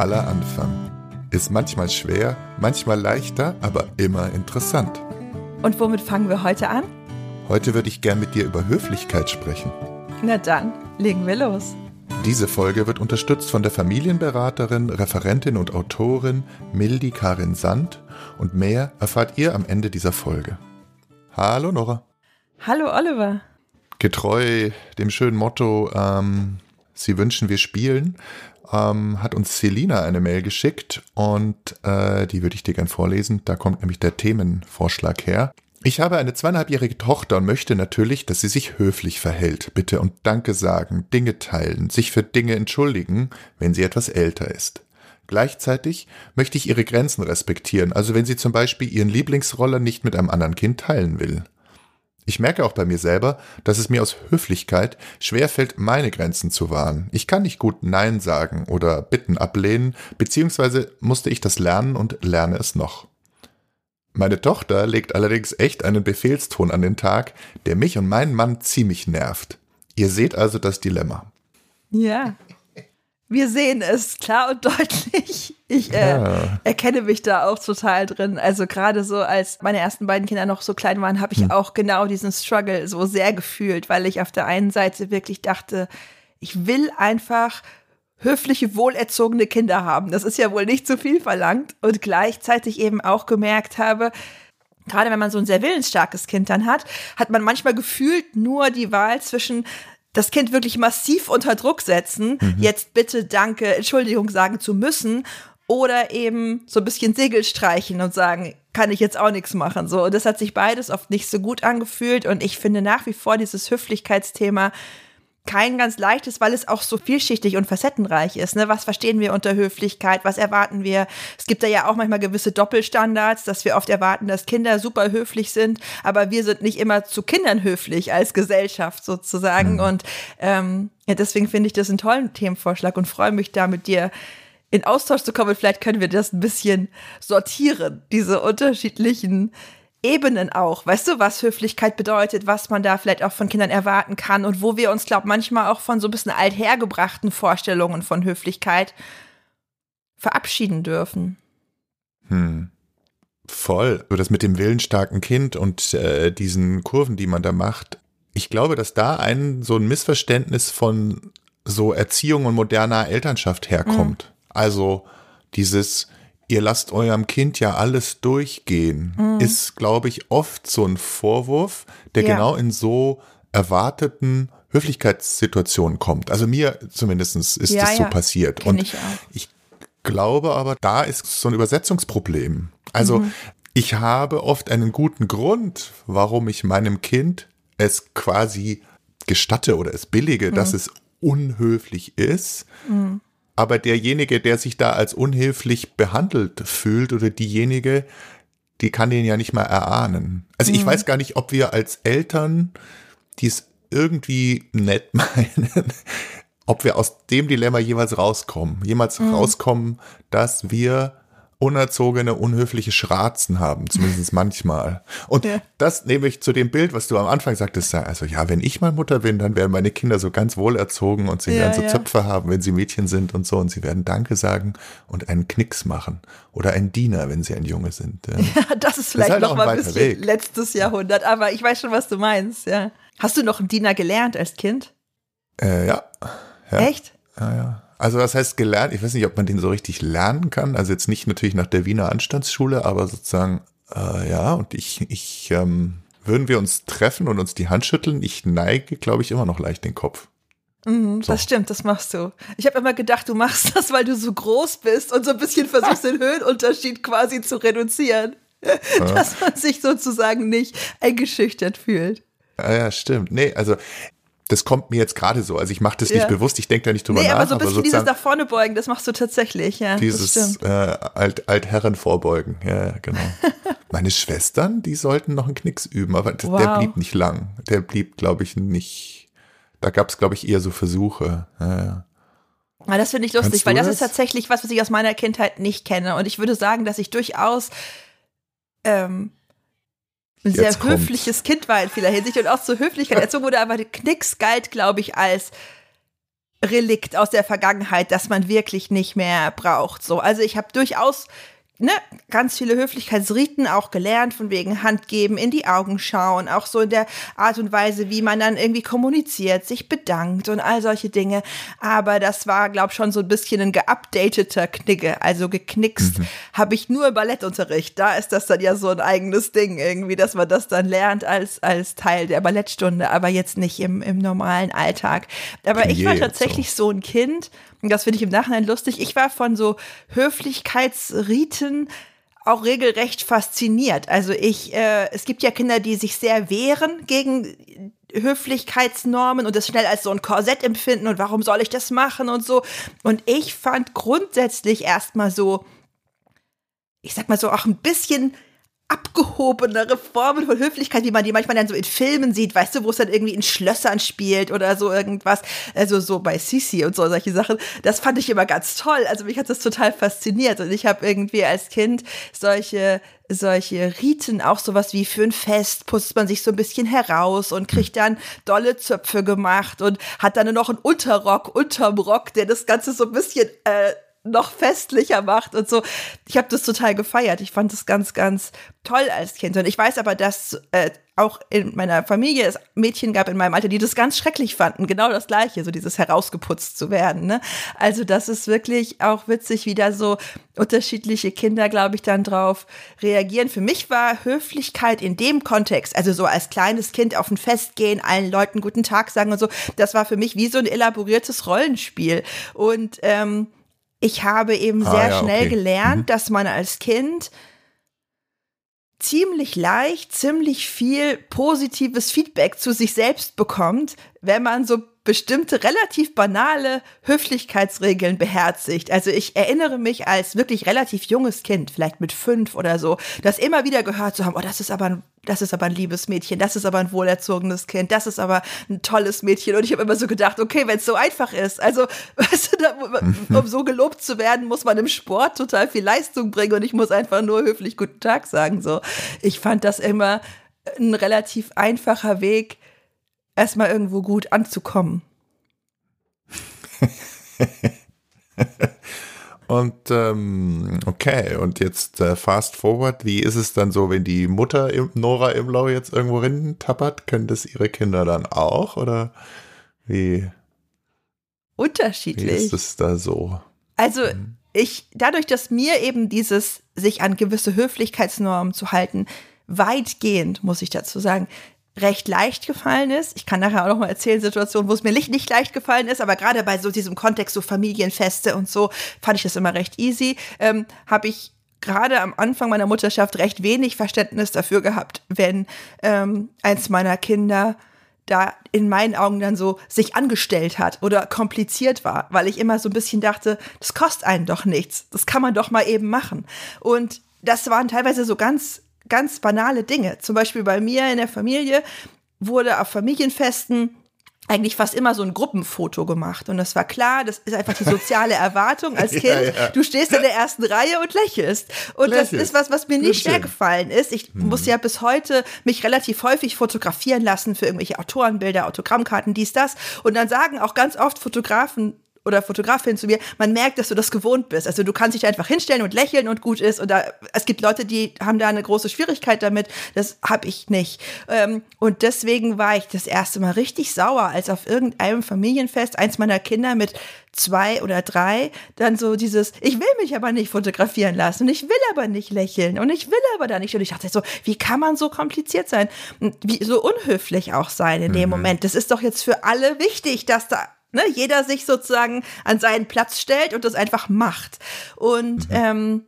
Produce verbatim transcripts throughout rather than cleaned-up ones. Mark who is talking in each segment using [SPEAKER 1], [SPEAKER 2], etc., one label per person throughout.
[SPEAKER 1] aller Anfang. Ist manchmal schwer, manchmal leichter, aber immer interessant.
[SPEAKER 2] Und womit fangen wir heute an?
[SPEAKER 1] Heute würde ich gern mit dir über Höflichkeit sprechen.
[SPEAKER 2] Na dann, legen wir los.
[SPEAKER 1] Diese Folge wird unterstützt von der Familienberaterin, Referentin und Autorin Mildi Karin Sand und mehr erfahrt ihr am Ende dieser Folge. Hallo Nora.
[SPEAKER 2] Hallo Oliver.
[SPEAKER 1] Getreu dem schönen Motto, ähm, Sie wünschen, wir spielen, ähm, hat uns Selina eine Mail geschickt und äh, die würde ich dir gern vorlesen. Da kommt nämlich der Themenvorschlag her. Ich habe eine zweieinhalbjährige Tochter und möchte natürlich, dass sie sich höflich verhält. Bitte und Danke sagen, Dinge teilen, sich für Dinge entschuldigen, wenn sie etwas älter ist. Gleichzeitig möchte ich ihre Grenzen respektieren, also wenn sie zum Beispiel ihren Lieblingsroller nicht mit einem anderen Kind teilen will. Ich merke auch bei mir selber, dass es mir aus Höflichkeit schwerfällt, meine Grenzen zu wahren. Ich kann nicht gut Nein sagen oder Bitten ablehnen, beziehungsweise musste ich das lernen und lerne es noch. Meine Tochter legt allerdings echt einen Befehlston an den Tag, der mich und meinen Mann ziemlich nervt. Ihr seht also das Dilemma.
[SPEAKER 2] Ja, wir sehen es klar und deutlich. Ich äh, ja. erkenne mich da auch total drin. Also gerade so, als meine ersten beiden Kinder noch so klein waren, habe ich hm. auch genau diesen Struggle so sehr gefühlt, weil ich auf der einen Seite wirklich dachte, ich will einfach höfliche, wohlerzogene Kinder haben. Das ist ja wohl nicht zu viel verlangt. Und gleichzeitig eben auch gemerkt habe, gerade wenn man so ein sehr willensstarkes Kind dann hat, hat man manchmal gefühlt nur die Wahl zwischen das Kind wirklich massiv unter Druck setzen, mhm. jetzt bitte, danke, Entschuldigung sagen zu müssen oder eben so ein bisschen Segel streichen und sagen, kann ich jetzt auch nichts machen. So, und das hat sich beides oft nicht so gut angefühlt und ich finde nach wie vor dieses Höflichkeitsthema kein ganz leichtes, weil es auch so vielschichtig und facettenreich ist. Ne? Was verstehen wir unter Höflichkeit? Was erwarten wir? Es gibt da ja auch manchmal gewisse Doppelstandards, dass wir oft erwarten, dass Kinder super höflich sind, aber wir sind nicht immer zu Kindern höflich als Gesellschaft sozusagen. Mhm. Und ähm, ja, deswegen finde ich das einen tollen Themenvorschlag und freue mich da mit dir in Austausch zu kommen. Vielleicht können wir das ein bisschen sortieren, diese unterschiedlichen Ebenen auch. Weißt du, was Höflichkeit bedeutet, was man da vielleicht auch von Kindern erwarten kann und wo wir uns, glaube ich, manchmal auch von so ein bisschen althergebrachten Vorstellungen von Höflichkeit verabschieden dürfen.
[SPEAKER 1] Hm. Voll. Das mit dem willensstarken Kind und äh, diesen Kurven, die man da macht. Ich glaube, dass da ein so ein Missverständnis von so Erziehung und moderner Elternschaft herkommt. Mhm. Also dieses ihr lasst eurem Kind ja alles durchgehen, mhm. ist, glaube ich, oft so ein Vorwurf, der ja. genau in so erwarteten Höflichkeitssituationen kommt. Also mir zumindest ist
[SPEAKER 2] ja,
[SPEAKER 1] das so
[SPEAKER 2] ja.
[SPEAKER 1] passiert.
[SPEAKER 2] Kenn
[SPEAKER 1] und
[SPEAKER 2] ich, auch.
[SPEAKER 1] ich glaube aber, da ist so ein Übersetzungsproblem. Also mhm. ich habe oft einen guten Grund, warum ich meinem Kind es quasi gestatte oder es billige, mhm. dass es unhöflich ist. Mhm. Aber derjenige, der sich da als unhöflich behandelt fühlt oder diejenige, die kann den ja nicht mal erahnen. Also mhm. ich weiß gar nicht, ob wir als Eltern, die es irgendwie nett meinen, ob wir aus dem Dilemma jeweils rauskommen. Jemals mhm. rauskommen, dass wir unerzogene, unhöfliche Schratzen haben, zumindest manchmal. Und ja. das nehme ich zu dem Bild, was du am Anfang sagtest, also ja, wenn ich mal Mutter bin, dann werden meine Kinder so ganz wohlerzogen und sie ja, werden so ja. Zöpfe haben, wenn sie Mädchen sind und so und sie werden Danke sagen und einen Knicks machen oder einen Diener, wenn sie ein Junge sind. Ja,
[SPEAKER 2] ja das ist vielleicht
[SPEAKER 1] das ist halt
[SPEAKER 2] noch mal ein bisschen
[SPEAKER 1] Weg.
[SPEAKER 2] letztes Jahrhundert, aber ich weiß schon, was du meinst. Ja. Hast du noch einen Diener gelernt als Kind?
[SPEAKER 1] Äh, ja. ja.
[SPEAKER 2] Echt?
[SPEAKER 1] Ja, ja. Also das heißt gelernt, ich weiß nicht, ob man den so richtig lernen kann, also jetzt nicht natürlich nach der Wiener Anstandsschule, aber sozusagen, äh, ja, und ich, ich, ähm, würden wir uns treffen und uns die Hand schütteln, ich neige, glaube ich, immer noch leicht den Kopf.
[SPEAKER 2] Mhm, so. Das stimmt, das machst du. Ich habe immer gedacht, du machst das, weil du so groß bist und so ein bisschen versuchst, den Höhenunterschied quasi zu reduzieren, ja. dass man sich sozusagen nicht eingeschüchtert fühlt.
[SPEAKER 1] Ja, ja, stimmt. Nee, also das kommt mir jetzt gerade so. Also ich mache das ja. nicht bewusst, ich denke da nicht drüber nee, nach.
[SPEAKER 2] aber so ein bisschen dieses nach vorne beugen, das machst du tatsächlich. Ja,
[SPEAKER 1] dieses äh, Alt, Altherren vorbeugen, ja, genau. Meine Schwestern, die sollten noch einen Knicks üben, aber wow. der blieb nicht lang. Der blieb, glaube ich, nicht, da gab es, glaube ich, eher so Versuche. Ja, ja.
[SPEAKER 2] Ja, das finde ich lustig, weil das, das ist tatsächlich was, was ich aus meiner Kindheit nicht kenne. Und ich würde sagen, dass ich durchaus ähm, ein sehr Jetzt höfliches kommt's. Kind war in vieler Hinsicht und auch zur Höflichkeit erzogen wurde, aber der Knicks galt, glaube ich, als Relikt aus der Vergangenheit, das man wirklich nicht mehr braucht. So, also ich habe durchaus Ne, ganz viele Höflichkeitsriten auch gelernt, von wegen Hand geben, in die Augen schauen, auch so in der Art und Weise, wie man dann irgendwie kommuniziert, sich bedankt und all solche Dinge. Aber das war, glaube ich, schon so ein bisschen ein geupdateter Knigge, also geknickst mhm. habe ich nur im Ballettunterricht. Da ist das dann ja so ein eigenes Ding irgendwie, dass man das dann lernt als als Teil der Ballettstunde, aber jetzt nicht im, im normalen Alltag. Aber ich war tatsächlich so. so ein Kind, und das finde ich im Nachhinein lustig, ich war von so Höflichkeitsriten auch regelrecht fasziniert. Also ich, äh, es gibt ja Kinder, die sich sehr wehren gegen Höflichkeitsnormen und das schnell als so ein Korsett empfinden und warum soll ich das machen und so. Und ich fand grundsätzlich erstmal so, ich sag mal so auch ein bisschen abgehobenere Formen von Höflichkeit, wie man die manchmal dann so in Filmen sieht, weißt du, wo es dann irgendwie in Schlössern spielt oder so irgendwas, also so bei Sisi und so solche Sachen, das fand ich immer ganz toll, also mich hat das total fasziniert und ich habe irgendwie als Kind solche solche Riten, auch sowas wie für ein Fest, putzt man sich so ein bisschen heraus und kriegt dann dolle Zöpfe gemacht und hat dann noch einen Unterrock unterm Rock, der das Ganze so ein bisschen äh, noch festlicher macht und so. Ich habe das total gefeiert. Ich fand das ganz, ganz toll als Kind. Und ich weiß aber, dass äh, auch in meiner Familie es Mädchen gab in meinem Alter, die das ganz schrecklich fanden. Genau das Gleiche, so dieses herausgeputzt zu werden. Ne? Also das ist wirklich auch witzig, wie da so unterschiedliche Kinder, glaube ich, dann drauf reagieren. Für mich war Höflichkeit in dem Kontext, also so als kleines Kind auf ein Fest gehen, allen Leuten guten Tag sagen und so, das war für mich wie so ein elaboriertes Rollenspiel. Und ähm, ich habe eben
[SPEAKER 1] ah,
[SPEAKER 2] sehr
[SPEAKER 1] ja,
[SPEAKER 2] schnell
[SPEAKER 1] okay.
[SPEAKER 2] gelernt,
[SPEAKER 1] mhm.
[SPEAKER 2] dass man als Kind ziemlich leicht, ziemlich viel positives Feedback zu sich selbst bekommt, wenn man so bestimmte relativ banale Höflichkeitsregeln beherzigt. Also ich erinnere mich als wirklich relativ junges Kind, vielleicht mit fünf oder so, das immer wieder gehört zu haben, oh, das ist aber ein, das ist aber ein liebes Mädchen, das ist aber ein wohlerzogenes Kind, das ist aber ein tolles Mädchen. Und ich habe immer so gedacht, okay, wenn es so einfach ist, also weißt du, da, um so gelobt zu werden, muss man im Sport total viel Leistung bringen und ich muss einfach nur höflich guten Tag sagen. So, ich fand das immer ein relativ einfacher Weg, erstmal irgendwo gut anzukommen.
[SPEAKER 1] Und ähm, okay, und jetzt äh, fast forward, wie ist es dann so, wenn die Mutter im, Nora Imlau jetzt irgendwo rein tappert, können das ihre Kinder dann auch oder wie?
[SPEAKER 2] Unterschiedlich.
[SPEAKER 1] Wie ist es da so?
[SPEAKER 2] Also ich, dadurch, dass mir eben dieses, sich an gewisse Höflichkeitsnormen zu halten, weitgehend, muss ich dazu sagen, recht leicht gefallen ist. Ich kann nachher auch noch mal erzählen, Situationen, wo es mir nicht, nicht leicht gefallen ist, aber gerade bei so diesem Kontext, so Familienfeste und so, fand ich das immer recht easy. Ähm, habe ich gerade am Anfang meiner Mutterschaft recht wenig Verständnis dafür gehabt, wenn ähm, eins meiner Kinder da in meinen Augen dann so sich angestellt hat oder kompliziert war, weil ich immer so ein bisschen dachte, das kostet einen doch nichts, das kann man doch mal eben machen. Und das waren teilweise so ganz ganz banale Dinge. Zum Beispiel bei mir in der Familie wurde auf Familienfesten eigentlich fast immer so ein Gruppenfoto gemacht. Und das war klar, das ist einfach die soziale Erwartung als Kind. Ja, ja. Du stehst in der ersten Reihe und lächelst. Und Lächelst. Das ist was, was mir nicht schwer gefallen ist. Ich hm. muss ja bis heute mich relativ häufig fotografieren lassen für irgendwelche Autorenbilder, Autogrammkarten, dies, das. Und dann sagen auch ganz oft Fotografen oder Fotografin zu mir, man merkt, dass du das gewohnt bist. Also du kannst dich da einfach hinstellen und lächeln und gut ist. Und da, es gibt Leute, die haben da eine große Schwierigkeit damit. Das habe ich nicht. Ähm, und deswegen war ich das erste Mal richtig sauer, als auf irgendeinem Familienfest eins meiner Kinder mit zwei oder drei dann so dieses, ich will mich aber nicht fotografieren lassen und ich will aber nicht lächeln und ich will aber da nicht. Und ich dachte so, wie kann man so kompliziert sein? Und wie so unhöflich auch sein in dem mhm. Moment? Das ist doch jetzt für alle wichtig, dass da Ne, jeder sich sozusagen an seinen Platz stellt und das einfach macht. Und mhm. ähm,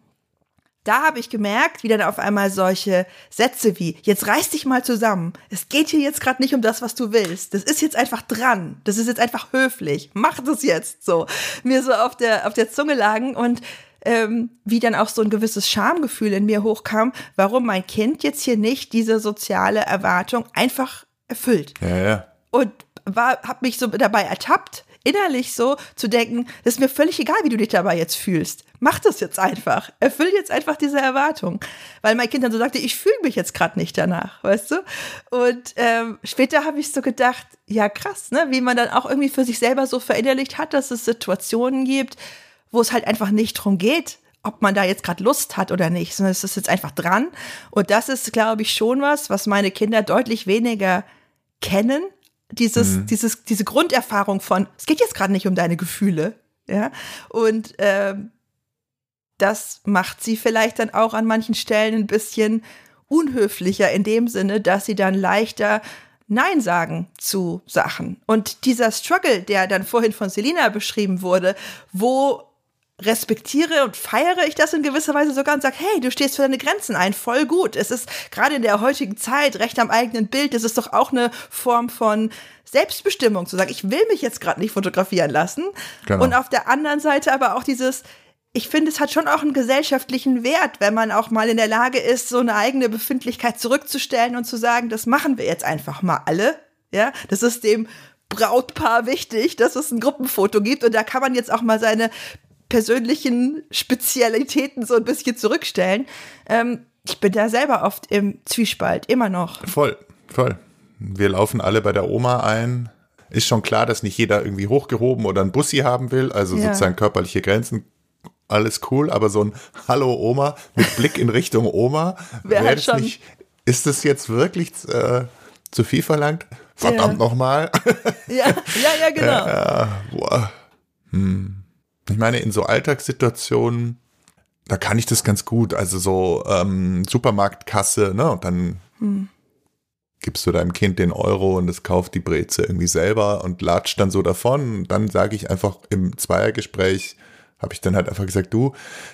[SPEAKER 2] da habe ich gemerkt, wie dann auf einmal solche Sätze wie, jetzt reiß dich mal zusammen. Es geht hier jetzt gerade nicht um das, was du willst. Das ist jetzt einfach dran. Das ist jetzt einfach höflich. Mach das jetzt so. Mir so auf der, auf der Zunge lagen und ähm, wie dann auch so ein gewisses Schamgefühl in mir hochkam, warum mein Kind jetzt hier nicht diese soziale Erwartung einfach erfüllt.
[SPEAKER 1] Ja, ja.
[SPEAKER 2] Und war, hab mich so dabei ertappt, innerlich so zu denken, das ist mir völlig egal, wie du dich dabei jetzt fühlst. Mach das jetzt einfach. Erfüll jetzt einfach diese Erwartung. Weil mein Kind dann so sagte, ich fühle mich jetzt gerade nicht danach, weißt du? Und ähm, später habe ich so gedacht, ja krass, ne, wie man dann auch irgendwie für sich selber so verinnerlicht hat, dass es Situationen gibt, wo es halt einfach nicht drum geht, ob man da jetzt gerade Lust hat oder nicht, sondern es ist jetzt einfach dran. Und das ist, glaube ich, schon was, was meine Kinder deutlich weniger kennen. Dieses, mhm. dieses, diese Grunderfahrung von, es geht jetzt gerade nicht um deine Gefühle. Ja? Und ähm, das macht sie vielleicht dann auch an manchen Stellen ein bisschen unhöflicher in dem Sinne, dass sie dann leichter Nein sagen zu Sachen. Und dieser Struggle, der dann vorhin von Selina beschrieben wurde, wo respektiere und feiere ich das in gewisser Weise sogar und sage, hey, du stehst für deine Grenzen ein, voll gut. Es ist gerade in der heutigen Zeit, Recht am eigenen Bild, das ist doch auch eine Form von Selbstbestimmung, zu sagen, ich will mich jetzt gerade nicht fotografieren lassen. Genau. Und auf der anderen Seite aber auch dieses, ich finde, es hat schon auch einen gesellschaftlichen Wert, wenn man auch mal in der Lage ist, so eine eigene Befindlichkeit zurückzustellen und zu sagen, das machen wir jetzt einfach mal alle. Ja, das ist dem Brautpaar wichtig, dass es ein Gruppenfoto gibt und da kann man jetzt auch mal seine persönlichen Spezialitäten so ein bisschen zurückstellen. Ähm, ich bin da selber oft im Zwiespalt, immer noch.
[SPEAKER 1] Voll, voll. Wir laufen alle bei der Oma ein. Ist schon klar, dass nicht jeder irgendwie hochgehoben oder ein Bussi haben will, also ja. sozusagen körperliche Grenzen. Alles cool, aber so ein Hallo Oma mit Blick in Richtung Oma, wäre halt schon nicht, ist das jetzt wirklich äh, zu viel verlangt? Verdammt ja. nochmal.
[SPEAKER 2] Ja, ja, ja, genau.
[SPEAKER 1] Äh, boah. Hm. Ich meine, in so Alltagssituationen, da kann ich das ganz gut. Also so ähm, Supermarktkasse, ne? Und dann hm. gibst du deinem Kind den Euro und es kauft die Breze irgendwie selber und latscht dann so davon. Und dann sage ich einfach im Zweiergespräch, habe ich dann halt einfach gesagt, du,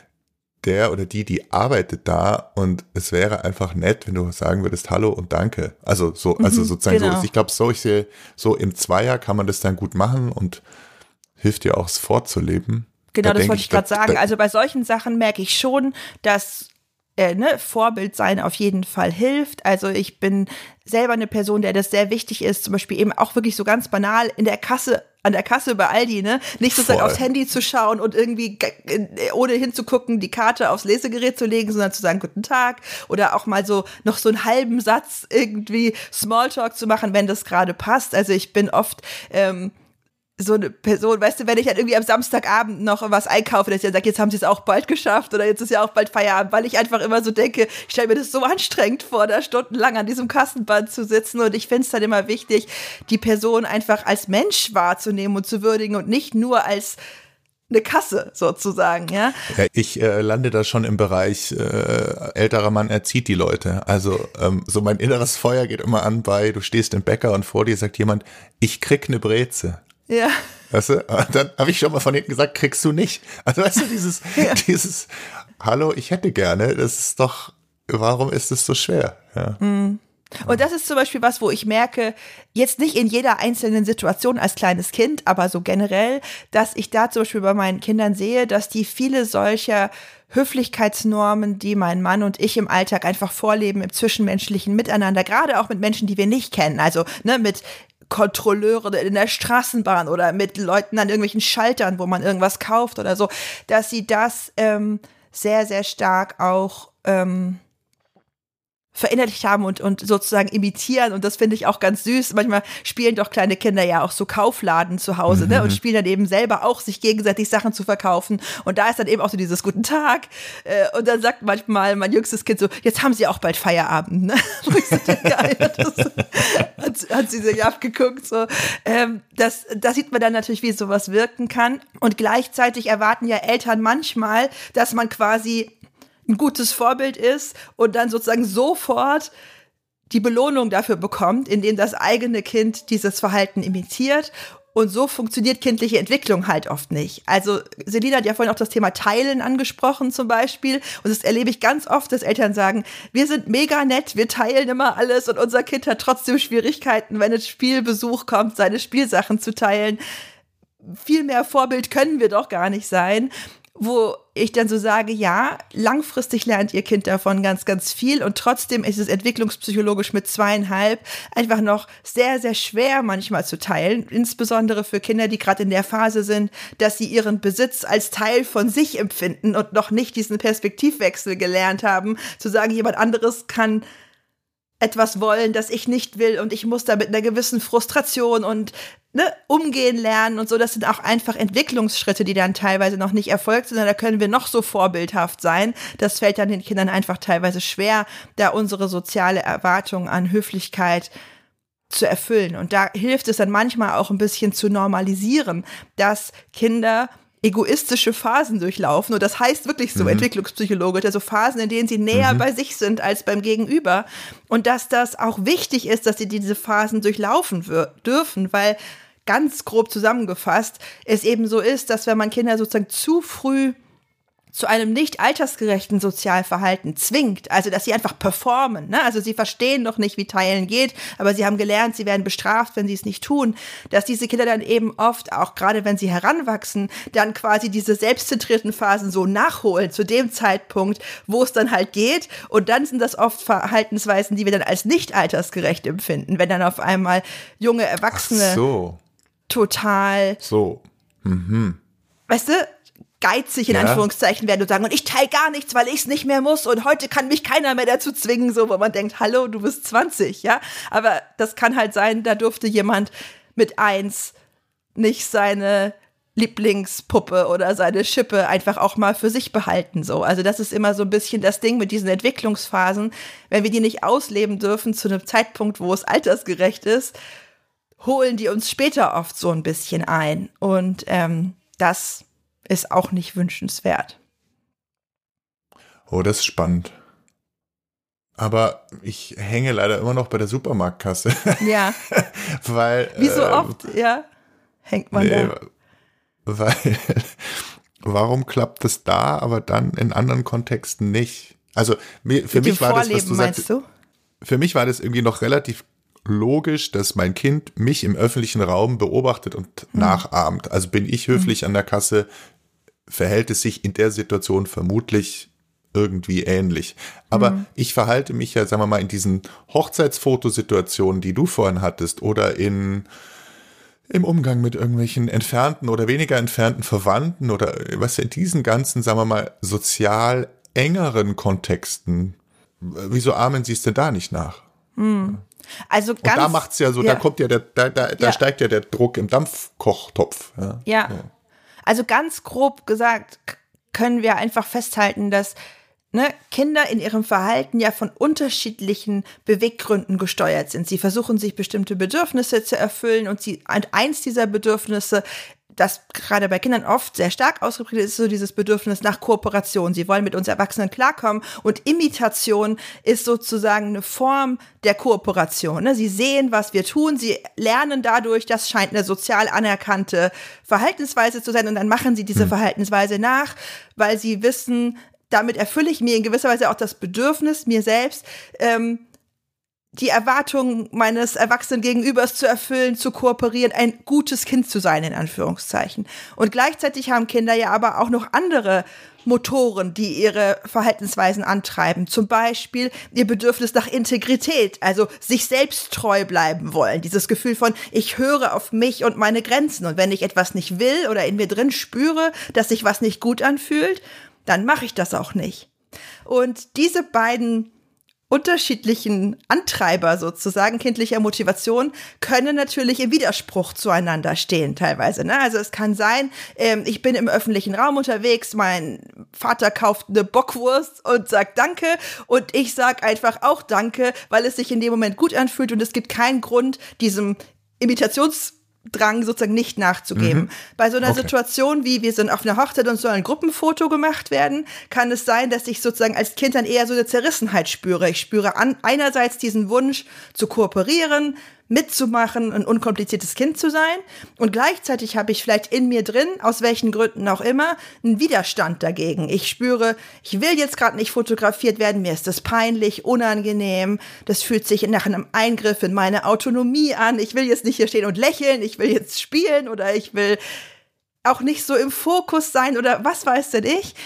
[SPEAKER 1] der oder die, die arbeitet da und es wäre einfach nett, wenn du sagen würdest, hallo und danke. Also so, also mhm, sozusagen genau. so, ich glaube, solche, so im Zweier kann man das dann gut machen und hilft dir auch, es vorzuleben.
[SPEAKER 2] Genau,
[SPEAKER 1] da
[SPEAKER 2] das wollte ich, ich gerade sagen.
[SPEAKER 1] Da,
[SPEAKER 2] also bei solchen Sachen merke ich schon, dass äh, ne, Vorbild sein auf jeden Fall hilft. Also ich bin selber eine Person, der das sehr wichtig ist, zum Beispiel eben auch wirklich so ganz banal in der Kasse, an der Kasse bei Aldi, ne, nicht sozusagen Voll. aufs Handy zu schauen und irgendwie ohne hinzugucken die Karte aufs Lesegerät zu legen, sondern zu sagen, guten Tag, oder auch mal so noch so einen halben Satz irgendwie Smalltalk zu machen, wenn das gerade passt. Also ich bin oft ähm, so eine Person, weißt du, wenn ich halt irgendwie am Samstagabend noch was einkaufe, dass ich dann sage, jetzt haben sie es auch bald geschafft oder jetzt ist ja auch bald Feierabend, weil ich einfach immer so denke, ich stelle mir das so anstrengend vor, da stundenlang an diesem Kassenband zu sitzen und ich finde es dann immer wichtig, die Person einfach als Mensch wahrzunehmen und zu würdigen und nicht nur als eine Kasse sozusagen, ja.
[SPEAKER 1] ja ich äh, lande da schon im Bereich, äh, älterer Mann erzieht die Leute. Also ähm, so mein inneres Feuer geht immer an bei, du stehst im Bäcker und vor dir sagt jemand, ich krieg eine Breze.
[SPEAKER 2] Ja.
[SPEAKER 1] Weißt du, dann habe ich schon mal von hinten gesagt, kriegst du nicht. Also weißt du, dieses, ja. dieses Hallo, ich hätte gerne, das ist doch, warum ist es so schwer? Ja.
[SPEAKER 2] Mhm. Und das ist zum Beispiel was, wo ich merke, jetzt nicht in jeder einzelnen Situation als kleines Kind, aber so generell, dass ich da zum Beispiel bei meinen Kindern sehe, dass die viele solcher Höflichkeitsnormen, die mein Mann und ich im Alltag einfach vorleben, im zwischenmenschlichen Miteinander, gerade auch mit Menschen, die wir nicht kennen, also ne, mit Kontrolleure in der Straßenbahn oder mit Leuten an irgendwelchen Schaltern, wo man irgendwas kauft oder so, dass sie das ähm, sehr, sehr stark auch ähm, verinnerlicht haben und, und sozusagen imitieren und das finde ich auch ganz süß. Manchmal spielen doch kleine Kinder ja auch so Kaufladen zu Hause, mhm. ne, und spielen dann eben selber auch, sich gegenseitig Sachen zu verkaufen und da ist dann eben auch so dieses Guten Tag äh, und dann sagt manchmal mein jüngstes Kind so, jetzt haben sie auch bald Feierabend, ne? Wo ich so denke, Alter, das hat, hat sie sich abgeguckt, so. Ähm, das, da sieht man dann natürlich, wie sowas wirken kann und gleichzeitig erwarten ja Eltern manchmal, dass man quasi ein gutes Vorbild ist und dann sozusagen sofort die Belohnung dafür bekommt, indem das eigene Kind dieses Verhalten imitiert. Und so funktioniert kindliche Entwicklung halt oft nicht. Also Selina hat ja vorhin auch das Thema Teilen angesprochen zum Beispiel. Und das erlebe ich ganz oft, dass Eltern sagen, wir sind mega nett, wir teilen immer alles und unser Kind hat trotzdem Schwierigkeiten, wenn ein Spielbesuch kommt, seine Spielsachen zu teilen. Viel mehr Vorbild können wir doch gar nicht sein. Wo ich dann so sage, ja, langfristig lernt ihr Kind davon ganz, ganz viel und trotzdem ist es entwicklungspsychologisch mit zweieinhalb einfach noch sehr, sehr schwer manchmal zu teilen, insbesondere für Kinder, die gerade in der Phase sind, dass sie ihren Besitz als Teil von sich empfinden und noch nicht diesen Perspektivwechsel gelernt haben, zu sagen, jemand anderes kann etwas wollen, das ich nicht will und ich muss da mit einer gewissen Frustration und ne, umgehen lernen und so. Das sind auch einfach Entwicklungsschritte, die dann teilweise noch nicht erfolgt sind. Da können wir noch so vorbildhaft sein. Das fällt dann den Kindern einfach teilweise schwer, da unsere soziale Erwartung an Höflichkeit zu erfüllen. Und da hilft es dann manchmal auch ein bisschen zu normalisieren, dass Kinder egoistische Phasen durchlaufen. Und das heißt wirklich so, mhm. entwicklungspsychologisch, also Phasen, in denen sie näher mhm. bei sich sind als beim Gegenüber. Und dass das auch wichtig ist, dass sie diese Phasen durchlaufen wir- dürfen, weil ganz grob zusammengefasst es eben so ist, dass wenn man Kinder sozusagen zu früh zu einem nicht altersgerechten Sozialverhalten zwingt, also dass sie einfach performen, ne? Also sie verstehen noch nicht, wie Teilen geht, aber sie haben gelernt, sie werden bestraft, wenn sie es nicht tun, dass diese Kinder dann eben oft, auch gerade wenn sie heranwachsen, dann quasi diese selbstzentrierten Phasen so nachholen, zu dem Zeitpunkt, wo es dann halt geht, und dann sind das oft Verhaltensweisen, die wir dann als nicht altersgerecht empfinden, wenn dann auf einmal junge Erwachsene
[SPEAKER 1] Ach so.
[SPEAKER 2] total
[SPEAKER 1] so, mhm.
[SPEAKER 2] weißt du, geizig in
[SPEAKER 1] ja.
[SPEAKER 2] Anführungszeichen werden und sagen, und ich teile gar nichts, weil ich es nicht mehr muss und heute kann mich keiner mehr dazu zwingen, so, wo man denkt, hallo, du bist zwanzig, ja, aber das kann halt sein, da durfte jemand mit eins nicht seine Lieblingspuppe oder seine Schippe einfach auch mal für sich behalten, so, also das ist immer so ein bisschen das Ding mit diesen Entwicklungsphasen, wenn wir die nicht ausleben dürfen zu einem Zeitpunkt, wo es altersgerecht ist, holen die uns später oft so ein bisschen ein und ähm, das ist auch nicht wünschenswert.
[SPEAKER 1] Oh, das ist spannend. Aber ich hänge leider immer noch bei der Supermarktkasse.
[SPEAKER 2] Ja.
[SPEAKER 1] Weil.
[SPEAKER 2] Wie so
[SPEAKER 1] äh,
[SPEAKER 2] oft, ja, hängt man
[SPEAKER 1] nee,
[SPEAKER 2] da.
[SPEAKER 1] Weil, warum klappt das da, aber dann in anderen Kontexten nicht? Also, mir, für
[SPEAKER 2] Mit
[SPEAKER 1] mich
[SPEAKER 2] dem
[SPEAKER 1] war das, was
[SPEAKER 2] Vorleben,
[SPEAKER 1] du sagst,
[SPEAKER 2] meinst du?
[SPEAKER 1] Für mich war das irgendwie noch relativ logisch, dass mein Kind mich im öffentlichen Raum beobachtet und mhm. nachahmt. Also bin ich höflich mhm. an der Kasse, verhält es sich in der Situation vermutlich irgendwie ähnlich. Aber mhm. ich verhalte mich ja, sagen wir mal, in diesen Hochzeitsfotosituationen, die du vorhin hattest, oder in im Umgang mit irgendwelchen entfernten oder weniger entfernten Verwandten oder was in diesen ganzen, sagen wir mal, sozial engeren Kontexten. Wieso ahmen sie es denn da nicht nach?
[SPEAKER 2] Mhm. Also ganz,
[SPEAKER 1] und da macht's ja so,
[SPEAKER 2] ja.
[SPEAKER 1] da kommt ja der, da, da, da
[SPEAKER 2] ja.
[SPEAKER 1] steigt ja der Druck im Dampfkochtopf. Ja.
[SPEAKER 2] Ja. ja. Also ganz grob gesagt können wir einfach festhalten, dass ne, Kinder in ihrem Verhalten ja von unterschiedlichen Beweggründen gesteuert sind. Sie versuchen, sich bestimmte Bedürfnisse zu erfüllen und sie, eins dieser Bedürfnisse, das gerade bei Kindern oft sehr stark ausgeprägt ist, ist so dieses Bedürfnis nach Kooperation. Sie wollen mit uns Erwachsenen klarkommen und Imitation ist sozusagen eine Form der Kooperation. Ne? Sie sehen, was wir tun, sie lernen dadurch, das scheint eine sozial anerkannte Verhaltensweise zu sein und dann machen sie diese hm. Verhaltensweise nach, weil sie wissen, damit erfülle ich mir in gewisser Weise auch das Bedürfnis, mir selbst ähm, die Erwartungen meines erwachsenen Gegenübers zu erfüllen, zu kooperieren, ein gutes Kind zu sein, in Anführungszeichen. Und gleichzeitig haben Kinder ja aber auch noch andere Motoren, die ihre Verhaltensweisen antreiben. Zum Beispiel ihr Bedürfnis nach Integrität, also sich selbst treu bleiben wollen. Dieses Gefühl von, ich höre auf mich und meine Grenzen. Und wenn ich etwas nicht will oder in mir drin spüre, dass sich was nicht gut anfühlt, dann mache ich das auch nicht. Und diese beiden unterschiedlichen Antreiber sozusagen kindlicher Motivation können natürlich im Widerspruch zueinander stehen teilweise. Ne? Also es kann sein, ähm, ich bin im öffentlichen Raum unterwegs, mein Vater kauft eine Bockwurst und sagt Danke und ich sag einfach auch Danke, weil es sich in dem Moment gut anfühlt und es gibt keinen Grund, diesem Imitations Drang sozusagen nicht nachzugeben. Mhm. Bei so einer okay. Situation wie, wir sind auf einer Hochzeit und soll ein Gruppenfoto gemacht werden, kann es sein, dass ich sozusagen als Kind dann eher so eine Zerrissenheit spüre. Ich spüre an, einerseits diesen Wunsch zu kooperieren, mitzumachen, ein unkompliziertes Kind zu sein und gleichzeitig habe ich vielleicht in mir drin, aus welchen Gründen auch immer, einen Widerstand dagegen. Ich spüre, ich will jetzt gerade nicht fotografiert werden, mir ist das peinlich, unangenehm, das fühlt sich nach einem Eingriff in meine Autonomie an, ich will jetzt nicht hier stehen und lächeln, ich will jetzt spielen oder ich will auch nicht so im Fokus sein oder was weiß denn ich.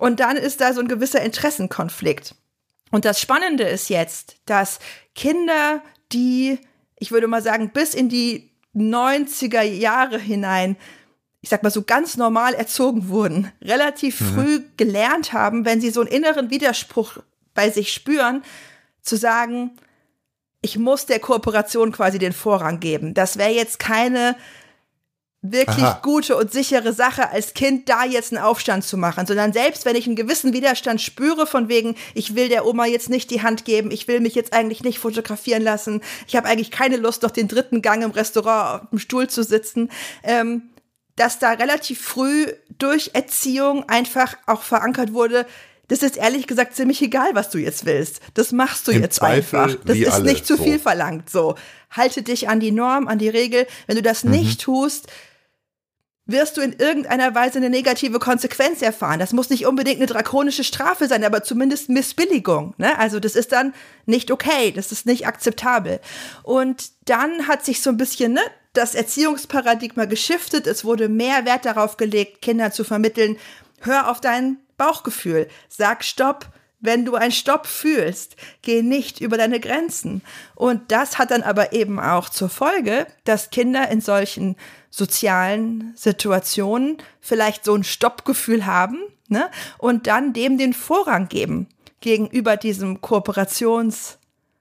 [SPEAKER 2] Und dann ist da so ein gewisser Interessenkonflikt. Und das Spannende ist jetzt, dass Kinder, die, ich würde mal sagen, bis in die neunziger Jahre hinein, ich sag mal so ganz normal erzogen wurden, relativ mhm. früh gelernt haben, wenn sie so einen inneren Widerspruch bei sich spüren, zu sagen, ich muss der Kooperation quasi den Vorrang geben. Das wäre jetzt keine wirklich Aha. gute und sichere Sache, als Kind da jetzt einen Aufstand zu machen, sondern selbst wenn ich einen gewissen Widerstand spüre von wegen, ich will der Oma jetzt nicht die Hand geben, ich will mich jetzt eigentlich nicht fotografieren lassen, ich habe eigentlich keine Lust, noch den dritten Gang im Restaurant auf dem Stuhl zu sitzen, ähm, dass da relativ früh durch Erziehung einfach auch verankert wurde, das ist ehrlich gesagt ziemlich egal, was du jetzt willst. Das machst du
[SPEAKER 1] Im
[SPEAKER 2] jetzt
[SPEAKER 1] Zweifel
[SPEAKER 2] einfach. Das ist
[SPEAKER 1] alle,
[SPEAKER 2] nicht zu
[SPEAKER 1] so.
[SPEAKER 2] viel verlangt. So, halte dich an die Norm, an die Regel. Wenn du das mhm. nicht tust, wirst du in irgendeiner Weise eine negative Konsequenz erfahren. Das muss nicht unbedingt eine drakonische Strafe sein, aber zumindest Missbilligung. Ne? Also das ist dann nicht okay, das ist nicht akzeptabel. Und dann hat sich so ein bisschen ne, das Erziehungsparadigma geschiftet. Es wurde mehr Wert darauf gelegt, Kindern zu vermitteln, hör auf dein Bauchgefühl, sag Stopp, wenn du einen Stopp fühlst, geh nicht über deine Grenzen. Und das hat dann aber eben auch zur Folge, dass Kinder in solchen sozialen Situationen vielleicht so ein Stoppgefühl haben, ne? Und dann dem den Vorrang geben gegenüber diesem Kooperationsauftrag,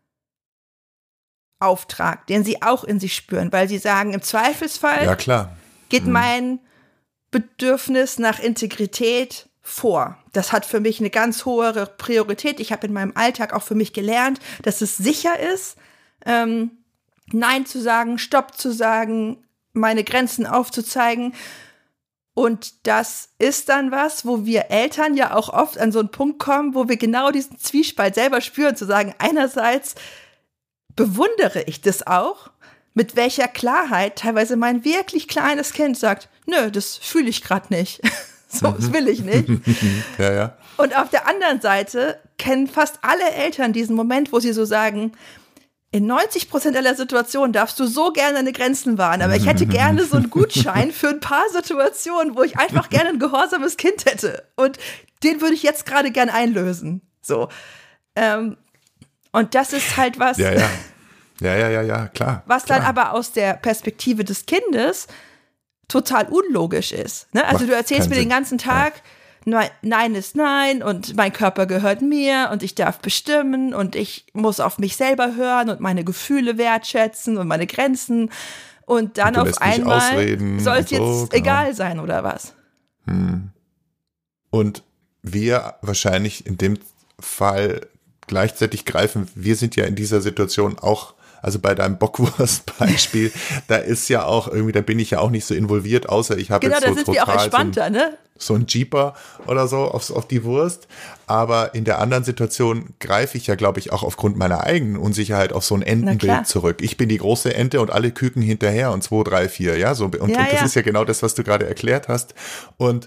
[SPEAKER 2] den sie auch in sich spüren, weil sie sagen, im Zweifelsfall
[SPEAKER 1] ja, klar.
[SPEAKER 2] geht
[SPEAKER 1] mhm.
[SPEAKER 2] mein Bedürfnis nach Integrität vor. Das hat für mich eine ganz hohe Priorität. Ich habe in meinem Alltag auch für mich gelernt, dass es sicher ist, ähm, Nein zu sagen, Stopp zu sagen, meine Grenzen aufzuzeigen. Und das ist dann was, wo wir Eltern ja auch oft an so einen Punkt kommen, wo wir genau diesen Zwiespalt selber spüren, zu sagen, einerseits bewundere ich das auch, mit welcher Klarheit teilweise mein wirklich kleines Kind sagt, nö, das fühle ich gerade nicht. So, das will ich nicht.
[SPEAKER 1] ja, ja.
[SPEAKER 2] Und auf der anderen Seite kennen fast alle Eltern diesen Moment, wo sie so sagen, in neunzig Prozent aller Situationen darfst du so gerne deine Grenzen wahren, aber ich hätte gerne so einen Gutschein für ein paar Situationen, wo ich einfach gerne ein gehorsames Kind hätte. Und den würde ich jetzt gerade gern einlösen. So. Ähm, und das ist halt was.
[SPEAKER 1] Ja, ja. Ja, ja, ja, ja, klar.
[SPEAKER 2] Was
[SPEAKER 1] klar.
[SPEAKER 2] dann aber aus der Perspektive des Kindes total unlogisch ist. Ne? Also
[SPEAKER 1] Macht
[SPEAKER 2] du erzählst mir
[SPEAKER 1] Sinn.
[SPEAKER 2] den ganzen Tag, ja. Nein ist Nein und mein Körper gehört mir und ich darf bestimmen und ich muss auf mich selber hören und meine Gefühle wertschätzen und meine Grenzen und dann
[SPEAKER 1] und
[SPEAKER 2] auf einmal soll es
[SPEAKER 1] so,
[SPEAKER 2] jetzt
[SPEAKER 1] genau.
[SPEAKER 2] egal sein oder was?
[SPEAKER 1] Hm. Und wir wahrscheinlich in dem Fall gleichzeitig greifen, wir sind ja in dieser Situation auch, also bei deinem Bockwurst-Beispiel, da ist ja auch irgendwie, da bin ich ja auch nicht so involviert, außer ich habe
[SPEAKER 2] genau,
[SPEAKER 1] jetzt so
[SPEAKER 2] da sind wir auch entspannter,
[SPEAKER 1] so ein,
[SPEAKER 2] ne?
[SPEAKER 1] so ein Jeeper oder so auf, auf die Wurst. Aber in der anderen Situation greife ich ja, glaube ich, auch aufgrund meiner eigenen Unsicherheit auf so ein Entenbild zurück. Ich bin die große Ente und alle küken hinterher und zwei, drei, vier, ja, so. Und,
[SPEAKER 2] ja,
[SPEAKER 1] und das
[SPEAKER 2] ja.
[SPEAKER 1] ist ja genau das, was du gerade erklärt hast. Und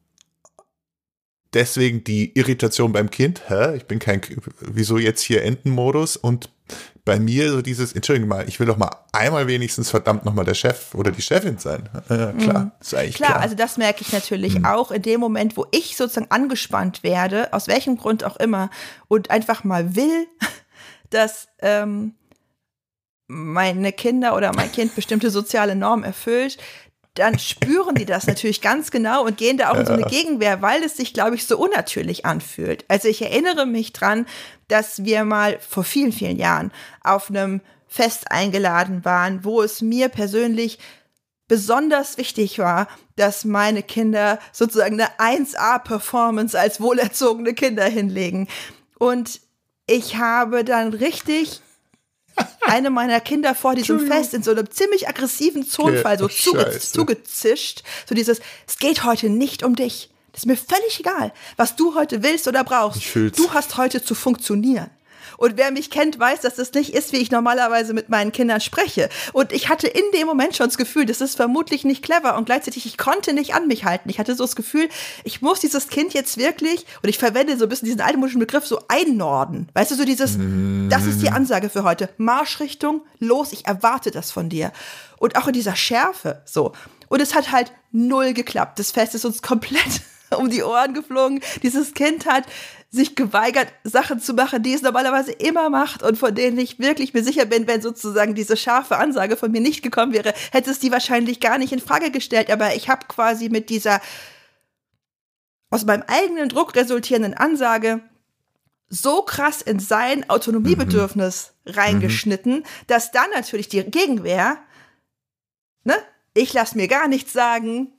[SPEAKER 1] deswegen die Irritation beim Kind, hä, ich bin kein, wieso jetzt hier Entenmodus? Und bei mir so dieses, Entschuldigung mal, ich will doch mal einmal wenigstens verdammt nochmal der Chef oder die Chefin sein. Ja, klar, mhm. ist eigentlich klar.
[SPEAKER 2] Klar, also das merke ich natürlich mhm. auch in dem Moment, wo ich sozusagen angespannt werde, aus welchem Grund auch immer, und einfach mal will, dass ähm, meine Kinder oder mein Kind bestimmte soziale Normen erfüllt, dann spüren die das natürlich ganz genau und gehen da auch in so eine Gegenwehr, weil es sich, glaube ich, so unnatürlich anfühlt. Also ich erinnere mich dran, dass wir mal vor vielen, vielen Jahren auf einem Fest eingeladen waren, wo es mir persönlich besonders wichtig war, dass meine Kinder sozusagen eine eins A-Performance als wohlerzogene Kinder hinlegen. Und ich habe dann richtig eine meiner Kinder vor diesem Fest in so einem ziemlich aggressiven Tonfall so zuge- zugezischt. So dieses, es geht heute nicht um dich. Das ist mir völlig egal, was du heute willst oder brauchst. Du hast heute zu funktionieren. Und wer mich kennt, weiß, dass das nicht ist, wie ich normalerweise mit meinen Kindern spreche. Und ich hatte in dem Moment schon das Gefühl, das ist vermutlich nicht clever. Und gleichzeitig, ich konnte nicht an mich halten. Ich hatte so das Gefühl, ich muss dieses Kind jetzt wirklich, und ich verwende so ein bisschen diesen altmodischen Begriff, so einnorden. Weißt du, so dieses, mm. das ist die Ansage für heute. Marschrichtung, los, ich erwarte das von dir. Und auch in dieser Schärfe, so. Und es hat halt null geklappt. Das Fest ist uns komplett um die Ohren geflogen. Dieses Kind hat sich geweigert, Sachen zu machen, die es normalerweise immer macht und von denen ich wirklich mir sicher bin, wenn sozusagen diese scharfe Ansage von mir nicht gekommen wäre, hätte es die wahrscheinlich gar nicht in Frage gestellt. Aber ich habe quasi mit dieser aus meinem eigenen Druck resultierenden Ansage so krass in sein Autonomiebedürfnis mhm. reingeschnitten, mhm. dass dann natürlich die Gegenwehr, ne, ich lasse mir gar nichts sagen,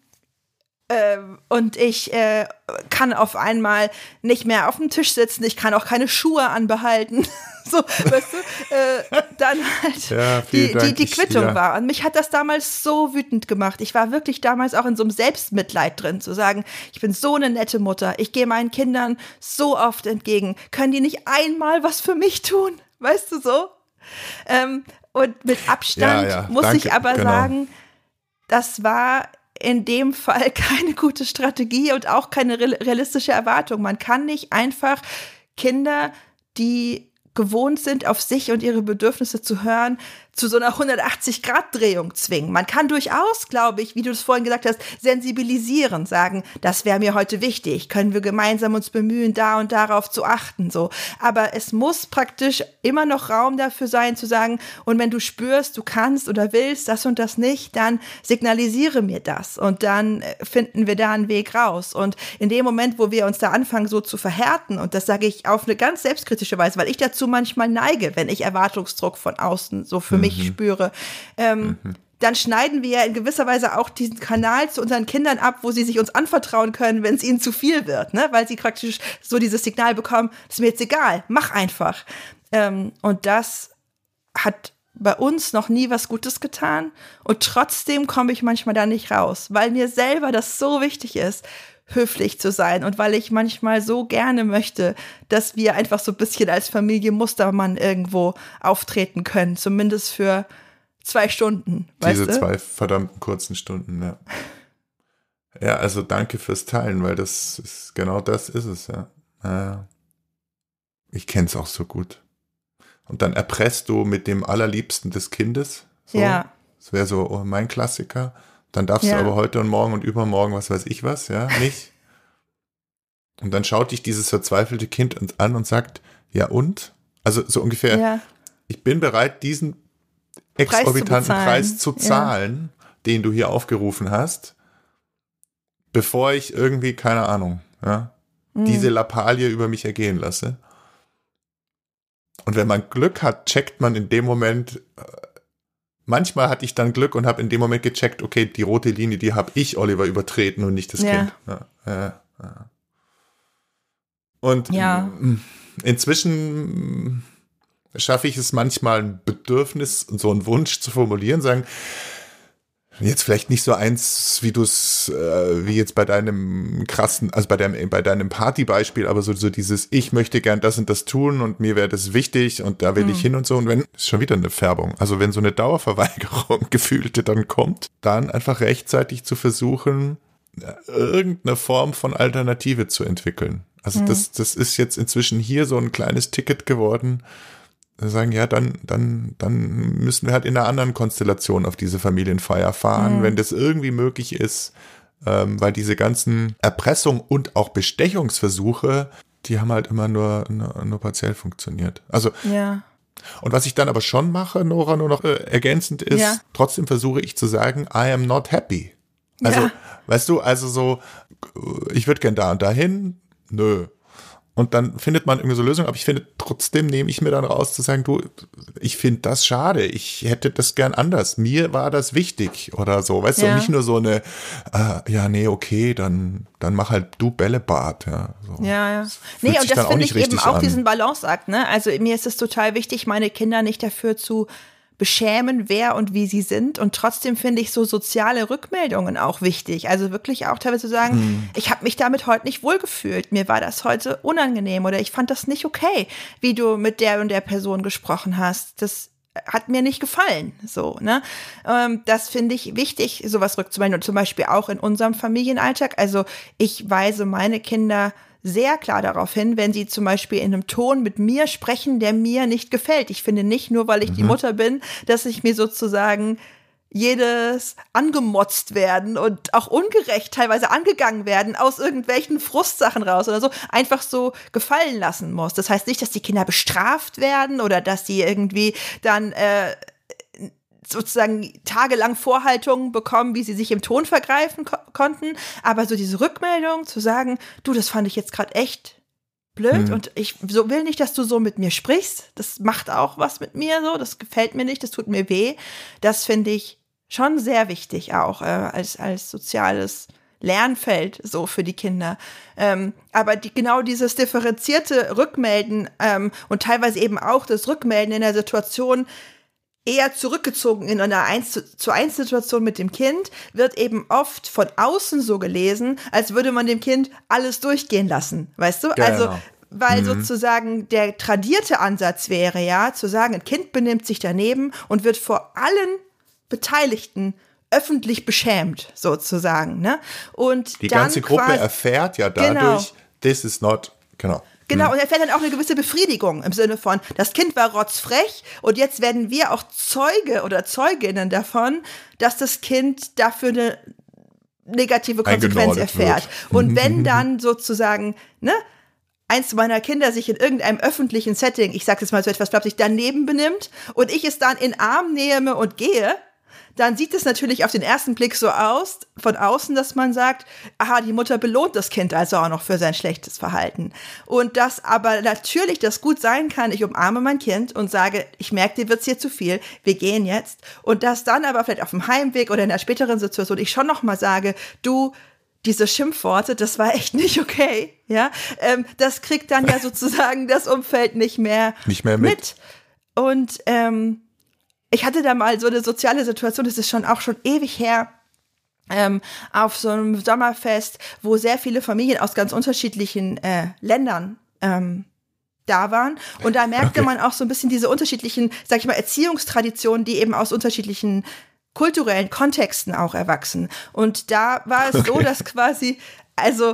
[SPEAKER 2] und ich äh, kann auf einmal nicht mehr auf dem Tisch sitzen, ich kann auch keine Schuhe anbehalten. So, weißt du, äh, dann halt
[SPEAKER 1] ja,
[SPEAKER 2] die,
[SPEAKER 1] Dank.
[SPEAKER 2] die, die Quittung
[SPEAKER 1] ich, ja.
[SPEAKER 2] war. Und mich hat das damals so wütend gemacht. Ich war wirklich damals auch in so einem Selbstmitleid drin, zu sagen, ich bin so eine nette Mutter, ich gehe meinen Kindern so oft entgegen. Können die nicht einmal was für mich tun? Weißt du so? Ähm, und mit Abstand
[SPEAKER 1] ja, ja,
[SPEAKER 2] muss
[SPEAKER 1] danke,
[SPEAKER 2] ich aber
[SPEAKER 1] genau.
[SPEAKER 2] sagen, das war in dem Fall keine gute Strategie und auch keine realistische Erwartung. Man kann nicht einfach Kinder, die gewohnt sind, auf sich und ihre Bedürfnisse zu hören, zu so einer hundertachtzig-Grad-Drehung zwingen. Man kann durchaus, glaube ich, wie du es vorhin gesagt hast, sensibilisieren, sagen, das wäre mir heute wichtig, können wir gemeinsam uns bemühen, da und darauf zu achten, so. Aber es muss praktisch immer noch Raum dafür sein, zu sagen, und wenn du spürst, du kannst oder willst das und das nicht, dann signalisiere mir das und dann finden wir da einen Weg raus. Und in dem Moment, wo wir uns da anfangen, so zu verhärten, und das sage ich auf eine ganz selbstkritische Weise, weil ich dazu manchmal neige, wenn ich Erwartungsdruck von außen so für mich spüre, ähm, mhm. dann schneiden wir ja in gewisser Weise auch diesen Kanal zu unseren Kindern ab, wo sie sich uns anvertrauen können, wenn es ihnen zu viel wird, ne? Weil sie praktisch so dieses Signal bekommen, ist mir jetzt egal, mach einfach. Ähm, und das hat bei uns noch nie was Gutes getan und trotzdem komme ich manchmal da nicht raus, weil mir selber das so wichtig ist, höflich zu sein und weil ich manchmal so gerne möchte, dass wir einfach so ein bisschen als Familie Mustermann irgendwo auftreten können, zumindest für zwei Stunden.
[SPEAKER 1] Diese
[SPEAKER 2] weißt du?
[SPEAKER 1] zwei verdammten kurzen Stunden, ja. Ja, also danke fürs Teilen, weil das ist, genau das ist es, ja. ja. Ich kenn's auch so gut. Und dann erpresst du mit dem Allerliebsten des Kindes. So.
[SPEAKER 2] Ja.
[SPEAKER 1] Das wäre so mein Klassiker. Dann darfst
[SPEAKER 2] ja.
[SPEAKER 1] du aber heute und morgen und übermorgen, was weiß ich was, ja, nicht. Und dann schaut dich dieses verzweifelte Kind an und sagt, ja und? Also so ungefähr,
[SPEAKER 2] ja.
[SPEAKER 1] ich bin bereit, diesen exorbitanten Preis zu zahlen, ja. den du hier aufgerufen hast, bevor ich irgendwie, keine Ahnung, ja, mhm. diese Lappalie über mich ergehen lasse. Und wenn man Glück hat, checkt man in dem Moment, manchmal hatte ich dann Glück und habe in dem Moment gecheckt, okay, die rote Linie, die habe ich, Oliver, übertreten und nicht das
[SPEAKER 2] ja.
[SPEAKER 1] Kind. Ja, ja, ja. Und
[SPEAKER 2] ja.
[SPEAKER 1] inzwischen schaffe ich es manchmal, ein Bedürfnis und so einen Wunsch zu formulieren, sagen, jetzt vielleicht nicht so eins, wie du es, äh, wie jetzt bei deinem krassen, also bei deinem, bei deinem Partybeispiel, aber so, so dieses, ich möchte gern das und das tun und mir wäre das wichtig und da will mhm. ich hin und so. Und wenn, ist schon wieder eine Färbung. Also wenn so eine Dauerverweigerung gefühlte dann kommt, dann einfach rechtzeitig zu versuchen, irgendeine Form von Alternative zu entwickeln. Also mhm. das, das ist jetzt inzwischen hier so ein kleines Ticket geworden, sagen, ja, dann, dann, dann müssen wir halt in einer anderen Konstellation auf diese Familienfeier fahren, mhm. wenn das irgendwie möglich ist, ähm, weil diese ganzen Erpressung und auch Bestechungsversuche, die haben halt immer nur, nur, nur partiell funktioniert. Also,
[SPEAKER 2] ja.
[SPEAKER 1] Und was ich dann aber schon mache, Nora, nur noch äh, ergänzend ist, ja. trotzdem versuche ich zu sagen, I am not happy. Also, ja. weißt du, also so, ich würde gern da und dahin, nö. Und dann findet man irgendwie so Lösungen, aber ich finde, trotzdem nehme ich mir dann raus zu sagen, du, ich finde das schade, ich hätte das gern anders, mir war das wichtig oder so, weißt ja. du, und nicht nur so eine, äh, ja, nee, okay, dann, dann mach halt du Bällebad, ja. So.
[SPEAKER 2] Ja, ja. Nee, und das finde ich eben auch an. diesen Balanceakt, ne, also mir ist es total wichtig, meine Kinder nicht dafür zu beschämen, wer und wie sie sind. Und trotzdem finde ich so soziale Rückmeldungen auch wichtig. Also wirklich auch teilweise zu sagen, hm. ich habe mich damit heute nicht wohlgefühlt. Mir war das heute unangenehm oder ich fand das nicht okay, wie du mit der und der Person gesprochen hast. Das hat mir nicht gefallen. So, ne? Ähm, das finde ich wichtig, sowas rückzumelden. Und zum Beispiel auch in unserem Familienalltag. Also ich weise meine Kinder sehr klar darauf hin, wenn sie zum Beispiel in einem Ton mit mir sprechen, der mir nicht gefällt. Ich finde nicht, nur weil ich mhm. die Mutter bin, dass ich mir sozusagen jedes angemotzt werden und auch ungerecht teilweise angegangen werden aus irgendwelchen Frustsachen raus oder so, einfach so gefallen lassen muss. Das heißt nicht, dass die Kinder bestraft werden oder dass die irgendwie dann äh, sozusagen tagelang Vorhaltungen bekommen, wie sie sich im Ton vergreifen ko- konnten. Aber so diese Rückmeldung zu sagen, du, das fand ich jetzt gerade echt blöd hm. und ich so will nicht, dass du so mit mir sprichst. Das macht auch was mit mir so, das gefällt mir nicht, das tut mir weh. Das finde ich schon sehr wichtig auch äh, als, als soziales Lernfeld so für die Kinder. Ähm, aber die, genau dieses differenzierte Rückmelden ähm, und teilweise eben auch das Rückmelden in der Situation eher zurückgezogen in einer eins zu eins Situation mit dem Kind, wird eben oft von außen so gelesen, als würde man dem Kind alles durchgehen lassen, weißt du?
[SPEAKER 1] Genau.
[SPEAKER 2] Also, weil
[SPEAKER 1] mhm.
[SPEAKER 2] sozusagen der tradierte Ansatz wäre ja, zu sagen, ein Kind benimmt sich daneben und wird vor allen Beteiligten öffentlich beschämt, sozusagen, ne? Und
[SPEAKER 1] die
[SPEAKER 2] dann
[SPEAKER 1] ganze Gruppe
[SPEAKER 2] quasi,
[SPEAKER 1] erfährt ja dadurch, genau. this is not, genau.
[SPEAKER 2] Genau, und er fährt dann auch eine gewisse Befriedigung im Sinne von, das Kind war rotzfrech und jetzt werden wir auch Zeuge oder Zeuginnen davon, dass das Kind dafür eine negative Konsequenz erfährt. Wird. Und wenn dann sozusagen, ne, eins meiner Kinder sich in irgendeinem öffentlichen Setting, ich sag jetzt mal so etwas flapsig, daneben benimmt und ich es dann in Arm nehme und gehe, dann sieht es natürlich auf den ersten Blick so aus, von außen, dass man sagt, aha, die Mutter belohnt das Kind also auch noch für sein schlechtes Verhalten. Und dass aber natürlich das gut sein kann, ich umarme mein Kind und sage, ich merke, dir wird's hier zu viel, wir gehen jetzt. Und dass dann aber vielleicht auf dem Heimweg oder in einer späteren Situation ich schon noch mal sage, du, diese Schimpfworte, das war echt nicht okay, ja, ähm, das kriegt dann ja sozusagen das Umfeld nicht mehr,
[SPEAKER 1] nicht mehr mit.
[SPEAKER 2] mit. Und ähm, ich hatte da mal so eine soziale Situation, das ist schon auch schon ewig her, ähm, auf so einem Sommerfest, wo sehr viele Familien aus ganz unterschiedlichen äh, Ländern ähm, da waren. Und da merkte okay. man auch so ein bisschen diese unterschiedlichen, sag ich mal, Erziehungstraditionen, die eben aus unterschiedlichen kulturellen Kontexten auch erwachsen. Und da war es okay. so, dass quasi, also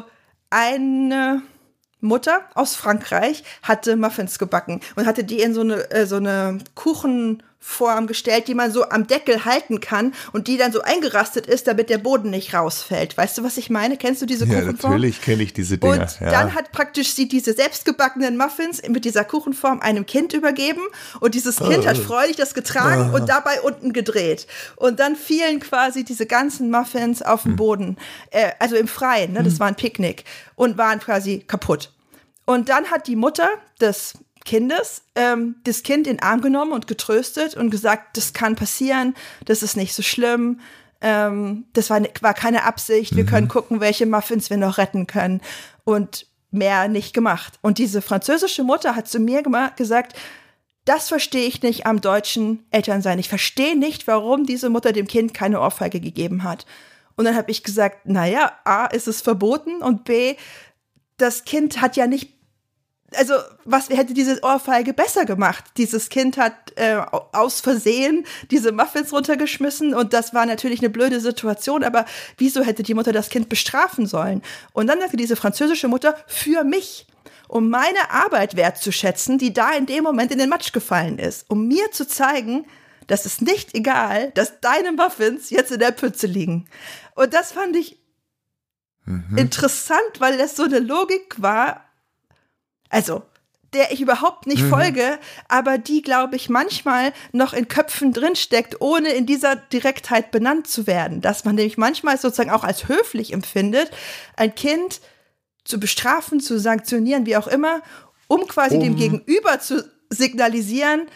[SPEAKER 2] eine Mutter aus Frankreich hatte Muffins gebacken und hatte die in so eine, äh, so eine Kuchenform gestellt, die man so am Deckel halten kann und die dann so eingerastet ist, damit der Boden nicht rausfällt. Weißt du, was ich meine? Kennst du diese
[SPEAKER 1] ja,
[SPEAKER 2] Kuchenform?
[SPEAKER 1] Ja, natürlich kenne ich diese Dinger.
[SPEAKER 2] Und
[SPEAKER 1] ja.
[SPEAKER 2] dann hat praktisch sie diese selbstgebackenen Muffins mit dieser Kuchenform einem Kind übergeben und dieses Kind oh. hat freudig das getragen oh. und dabei unten gedreht. Und dann fielen quasi diese ganzen Muffins auf den hm. Boden, äh, also im Freien, ne? das hm. war ein Picknick und waren quasi kaputt. Und dann hat die Mutter des Kindes ähm, das Kind in den Arm genommen und getröstet und gesagt, das kann passieren, das ist nicht so schlimm, ähm, das war, war keine Absicht, wir mhm. können gucken, welche Muffins wir noch retten können und mehr nicht gemacht. Und diese französische Mutter hat zu mir gema- gesagt, das verstehe ich nicht am deutschen Elternsein. Ich verstehe nicht, warum diese Mutter dem Kind keine Ohrfeige gegeben hat. Und dann habe ich gesagt, naja, A, ist es verboten und B, das Kind hat ja nicht Also, was hätte diese Ohrfeige besser gemacht? Dieses Kind hat äh, aus Versehen diese Muffins runtergeschmissen und das war natürlich eine blöde Situation, aber wieso hätte die Mutter das Kind bestrafen sollen? Und dann sagte diese französische Mutter, für mich, um meine Arbeit wertzuschätzen, die da in dem Moment in den Matsch gefallen ist, um mir zu zeigen, dass es nicht egal, dass deine Muffins jetzt in der Pfütze liegen. Und das fand ich mhm. interessant, weil das so eine Logik war, also, der ich überhaupt nicht mhm. folge, aber die, glaube ich, manchmal noch in Köpfen drinsteckt, ohne in dieser Direktheit benannt zu werden. Dass man nämlich manchmal sozusagen auch als höflich empfindet, ein Kind zu bestrafen, zu sanktionieren, wie auch immer, um quasi um. dem Gegenüber zu signalisieren,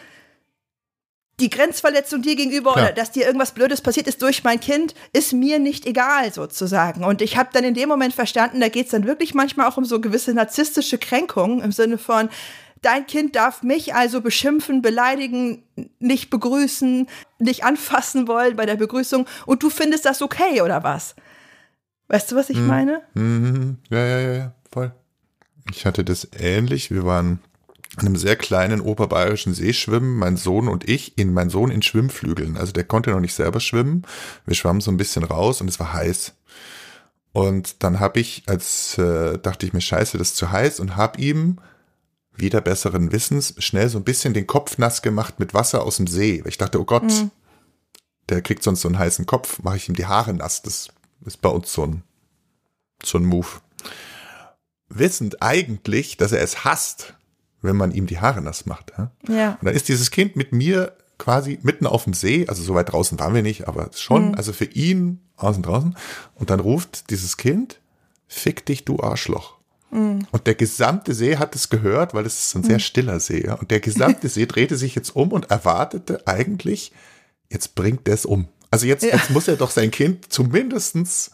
[SPEAKER 2] die Grenzverletzung dir gegenüber Klar. oder dass dir irgendwas Blödes passiert ist durch mein Kind, ist mir nicht egal sozusagen. Und ich habe dann in dem Moment verstanden, da geht es dann wirklich manchmal auch um so gewisse narzisstische Kränkungen im Sinne von, dein Kind darf mich also beschimpfen, beleidigen, nicht begrüßen, nicht anfassen wollen bei der Begrüßung und du findest das okay oder was? Weißt du, was ich mhm. meine?
[SPEAKER 1] Mhm. Ja, ja, ja, ja, voll. Ich hatte das ähnlich. Wir waren an einem sehr kleinen oberbayerischen See schwimmen, mein Sohn und ich, in mein Sohn in Schwimmflügeln. Also der konnte noch nicht selber schwimmen. Wir schwammen so ein bisschen raus und es war heiß. Und dann habe ich, als äh, dachte ich mir, scheiße, das ist zu heiß und habe ihm wieder besseren Wissens schnell so ein bisschen den Kopf nass gemacht mit Wasser aus dem See. Ich dachte, oh Gott, mhm. der kriegt sonst so einen heißen Kopf, mache ich ihm die Haare nass. Das ist bei uns so ein, so ein Move. Wissend eigentlich, dass er es hasst, wenn man ihm die Haare nass macht. Ja?
[SPEAKER 2] Ja.
[SPEAKER 1] Und dann ist dieses Kind mit mir quasi mitten auf dem See, also so weit draußen waren wir nicht, aber schon, mhm. also für ihn außen draußen. Und dann ruft dieses Kind, fick dich, du Arschloch. Mhm. Und der gesamte See hat es gehört, weil es ist ein sehr stiller See. Ja? Und der gesamte See drehte sich jetzt um und erwartete eigentlich, jetzt bringt er es um. Also jetzt, ja. jetzt muss er doch sein Kind zumindestens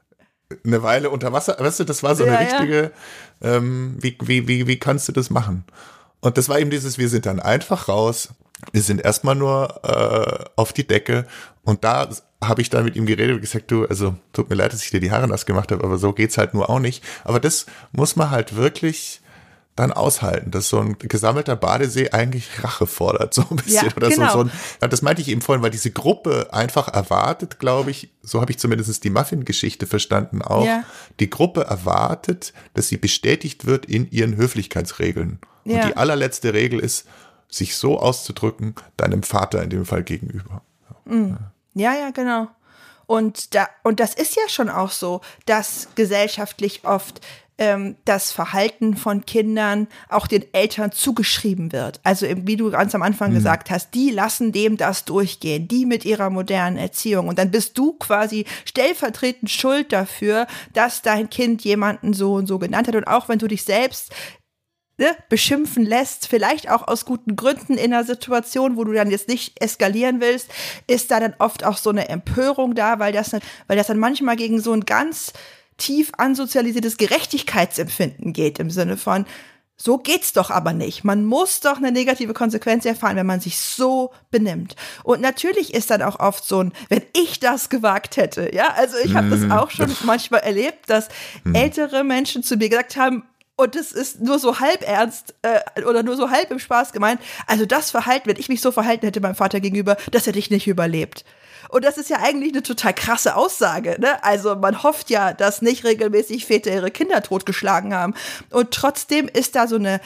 [SPEAKER 1] eine Weile unter Wasser, weißt du, das war so eine ja, richtige, ja. Ähm, wie, wie, wie, wie kannst du das machen? Und das war eben dieses, wir sind dann einfach raus, wir sind erstmal nur äh, auf die Decke und da habe ich dann mit ihm geredet und gesagt, du, also tut mir leid, dass ich dir die Haare nass gemacht habe, aber so geht's halt nur auch nicht. Aber das muss man halt wirklich dann aushalten, dass so ein gesammelter Badesee eigentlich Rache fordert, so ein bisschen. Ja, oder genau. so, so ein, das meinte ich eben vorhin, weil diese Gruppe einfach erwartet, glaube ich, so habe ich zumindest die Muffin-Geschichte verstanden auch, ja. die Gruppe erwartet, dass sie bestätigt wird in ihren Höflichkeitsregeln. Ja. Und die allerletzte Regel ist, sich so auszudrücken, deinem Vater in dem Fall gegenüber.
[SPEAKER 2] Mhm. Ja, ja, genau. Und da, und das ist ja schon auch so, dass gesellschaftlich oft ähm, das Verhalten von Kindern auch den Eltern zugeschrieben wird. Also eben, wie du ganz am Anfang mhm. gesagt hast, die lassen dem das durchgehen, die mit ihrer modernen Erziehung. Und dann bist du quasi stellvertretend schuld dafür, dass dein Kind jemanden so und so genannt hat. Und auch wenn du dich selbst Ne, beschimpfen lässt, vielleicht auch aus guten Gründen in einer Situation, wo du dann jetzt nicht eskalieren willst, ist da dann oft auch so eine Empörung da, weil das, weil das dann manchmal gegen so ein ganz tief ansozialisiertes Gerechtigkeitsempfinden geht, im Sinne von, so geht's doch aber nicht. Man muss doch eine negative Konsequenz erfahren, wenn man sich so benimmt. Und natürlich ist dann auch oft so ein, wenn ich das gewagt hätte, ja, also ich habe das auch schon manchmal erlebt, dass ältere Menschen zu mir gesagt haben, und es ist nur so halb ernst äh, oder nur so halb im Spaß gemeint. Also das Verhalten, wenn ich mich so verhalten hätte meinem Vater gegenüber, das hätte ich nicht überlebt. Und das ist ja eigentlich eine total krasse Aussage, ne? Also man hofft ja, dass nicht regelmäßig Väter ihre Kinder totgeschlagen haben. Und trotzdem ist da so eine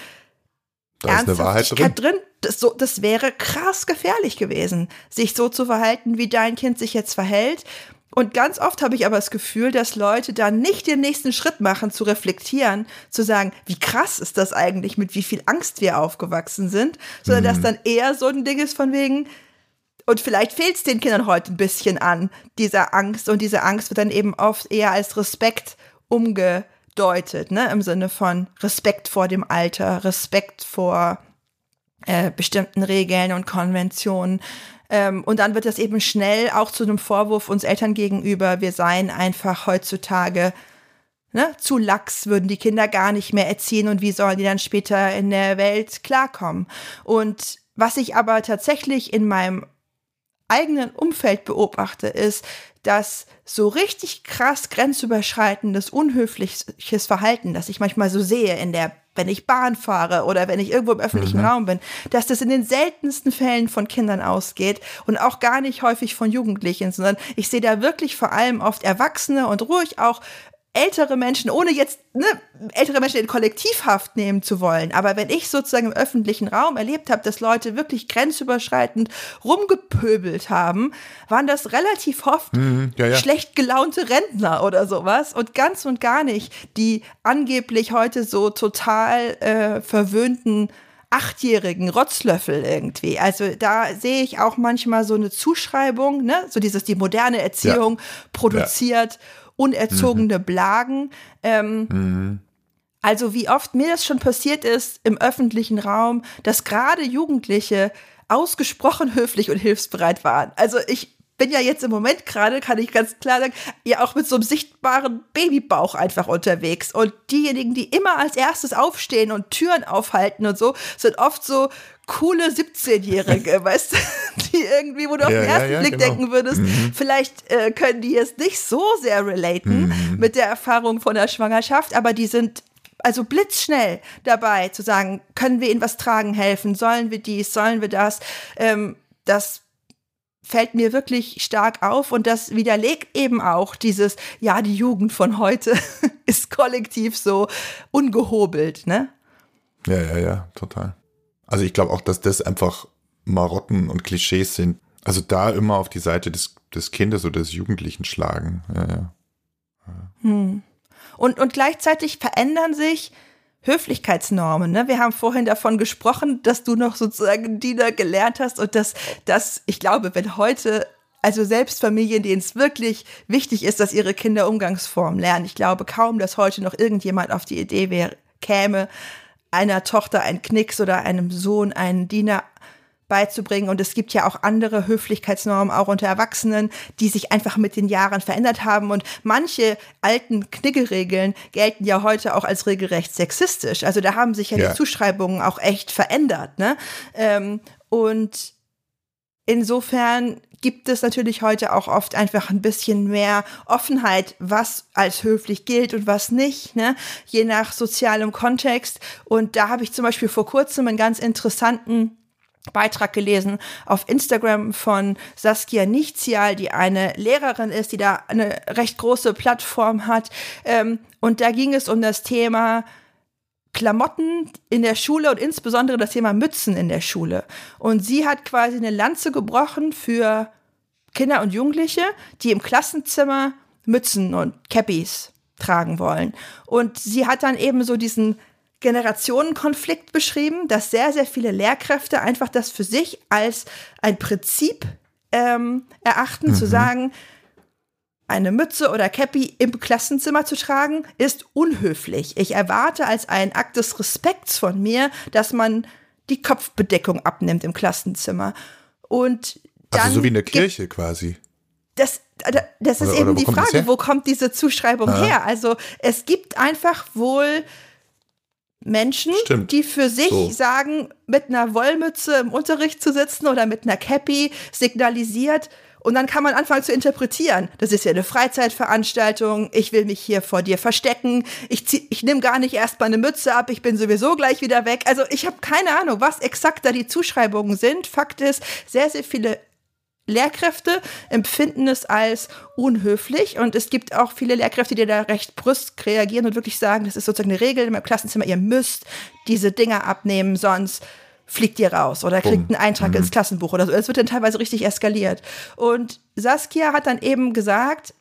[SPEAKER 1] da
[SPEAKER 2] Ernsthaftigkeit drin. drin. Das, so, das wäre krass gefährlich gewesen, sich so zu verhalten, wie dein Kind sich jetzt verhält. Und ganz oft habe ich aber das Gefühl, dass Leute dann nicht den nächsten Schritt machen, zu reflektieren, zu sagen, wie krass ist das eigentlich, mit wie viel Angst wir aufgewachsen sind, sondern mhm. dass dann eher so ein Ding ist von wegen, und vielleicht fehlt es den Kindern heute ein bisschen an, dieser Angst, und diese Angst wird dann eben oft eher als Respekt umgedeutet, ne, im Sinne von Respekt vor dem Alter, Respekt vor äh, bestimmten Regeln und Konventionen. Ähm, und dann wird das eben schnell auch zu einem Vorwurf uns Eltern gegenüber, wir seien einfach heutzutage ne, zu lax, würden die Kinder gar nicht mehr erziehen und wie sollen die dann später in der Welt klarkommen. Und was ich aber tatsächlich in meinem eigenen Umfeld beobachte, ist, dass so richtig krass grenzüberschreitendes, unhöfliches Verhalten, das ich manchmal so sehe in der wenn ich Bahn fahre oder wenn ich irgendwo im öffentlichen mhm. Raum bin, dass das in den seltensten Fällen von Kindern ausgeht und auch gar nicht häufig von Jugendlichen, sondern ich sehe da wirklich vor allem oft Erwachsene und ruhig auch ältere Menschen, ohne jetzt ne, ältere Menschen in Kollektivhaft nehmen zu wollen. Aber wenn ich sozusagen im öffentlichen Raum erlebt habe, dass Leute wirklich grenzüberschreitend rumgepöbelt haben, waren das relativ oft mhm, ja, ja. schlecht gelaunte Rentner oder sowas und ganz und gar nicht die angeblich heute so total äh, verwöhnten achtjährigen Rotzlöffel irgendwie. Also da sehe ich auch manchmal so eine Zuschreibung, ne, so dieses, die moderne Erziehung ja. produziert ja. unerzogene mhm. Blagen. Ähm, mhm. Also wie oft mir das schon passiert ist im öffentlichen Raum, dass gerade Jugendliche ausgesprochen höflich und hilfsbereit waren. Also ich bin ja jetzt im Moment gerade, kann ich ganz klar sagen, ja auch mit so einem sichtbaren Babybauch einfach unterwegs. Und diejenigen, die immer als erstes aufstehen und Türen aufhalten und so, sind oft so coole siebzehnjährige, weißt du, die irgendwie, wo du auf ja, den ersten ja, ja, Blick genau. denken würdest, mhm. vielleicht äh, können die jetzt nicht so sehr relaten mhm. mit der Erfahrung von der Schwangerschaft, aber die sind also blitzschnell dabei zu sagen, können wir ihnen was tragen helfen, sollen wir dies, sollen wir das, ähm, das fällt mir wirklich stark auf und das widerlegt eben auch dieses, ja, die Jugend von heute ist kollektiv so ungehobelt, ne?
[SPEAKER 1] Ja, ja, ja, total. Also ich glaube auch, dass das einfach Marotten und Klischees sind, Also da immer auf die Seite des, des Kindes oder des Jugendlichen schlagen. Ja, ja.
[SPEAKER 2] Hm. Und, und gleichzeitig verändern sich Höflichkeitsnormen. Ne? Wir haben vorhin davon gesprochen, dass du noch sozusagen Diener gelernt hast und dass, dass ich glaube, wenn heute, also selbst Familien, denen es wirklich wichtig ist, dass ihre Kinder Umgangsformen lernen, ich glaube kaum, dass heute noch irgendjemand auf die Idee wäre, käme, einer Tochter einen Knicks oder einem Sohn einen Diener beizubringen. Und es gibt ja auch andere Höflichkeitsnormen, auch unter Erwachsenen, die sich einfach mit den Jahren verändert haben. Und manche alten Kniggeregeln gelten ja heute auch als regelrecht sexistisch. Also da haben sich ja, ja. die Zuschreibungen auch echt verändert. Ne? Ähm, und insofern gibt es natürlich heute auch oft einfach ein bisschen mehr Offenheit, was als höflich gilt und was nicht, ne? Je nach sozialem Kontext. Und da habe ich zum Beispiel vor kurzem einen ganz interessanten Beitrag gelesen auf Instagram von Saskia Nichtzial, die eine Lehrerin ist, die da eine recht große Plattform hat. Und da ging es um das Thema Klamotten in der Schule und insbesondere das Thema Mützen in der Schule. Und sie hat quasi eine Lanze gebrochen für Kinder und Jugendliche, die im Klassenzimmer Mützen und Cappies tragen wollen. Und sie hat dann eben so diesen Generationenkonflikt beschrieben, dass sehr, sehr viele Lehrkräfte einfach das für sich als ein Prinzip ähm, erachten, mhm. zu sagen, eine Mütze oder Cappy im Klassenzimmer zu tragen, ist unhöflich. Ich erwarte als einen Akt des Respekts von mir, dass man die Kopfbedeckung abnimmt im Klassenzimmer. Und dann
[SPEAKER 1] also so wie in der Kirche quasi.
[SPEAKER 2] Das, das ist oder, eben oder die Frage, wo kommt diese Zuschreibung ah. her? Also es gibt einfach wohl Menschen, Stimmt. die für sich so. sagen, mit einer Wollmütze im Unterricht zu sitzen oder mit einer Cappy signalisiert, und dann kann man anfangen zu interpretieren. Das ist ja eine Freizeitveranstaltung, ich will mich hier vor dir verstecken, ich, zieh, ich nehme gar nicht erst mal eine Mütze ab, ich bin sowieso gleich wieder weg. Also ich habe keine Ahnung, was exakt da die Zuschreibungen sind. Fakt ist, sehr, sehr viele Lehrkräfte empfinden es als unhöflich und es gibt auch viele Lehrkräfte, die da recht brüsk reagieren und wirklich sagen, das ist sozusagen eine Regel in meinem Klassenzimmer, ihr müsst diese Dinger abnehmen, sonst fliegt ihr raus oder kriegt einen Eintrag mhm. ins Klassenbuch oder so. Es wird dann teilweise richtig eskaliert. Und Saskia hat dann eben gesagt,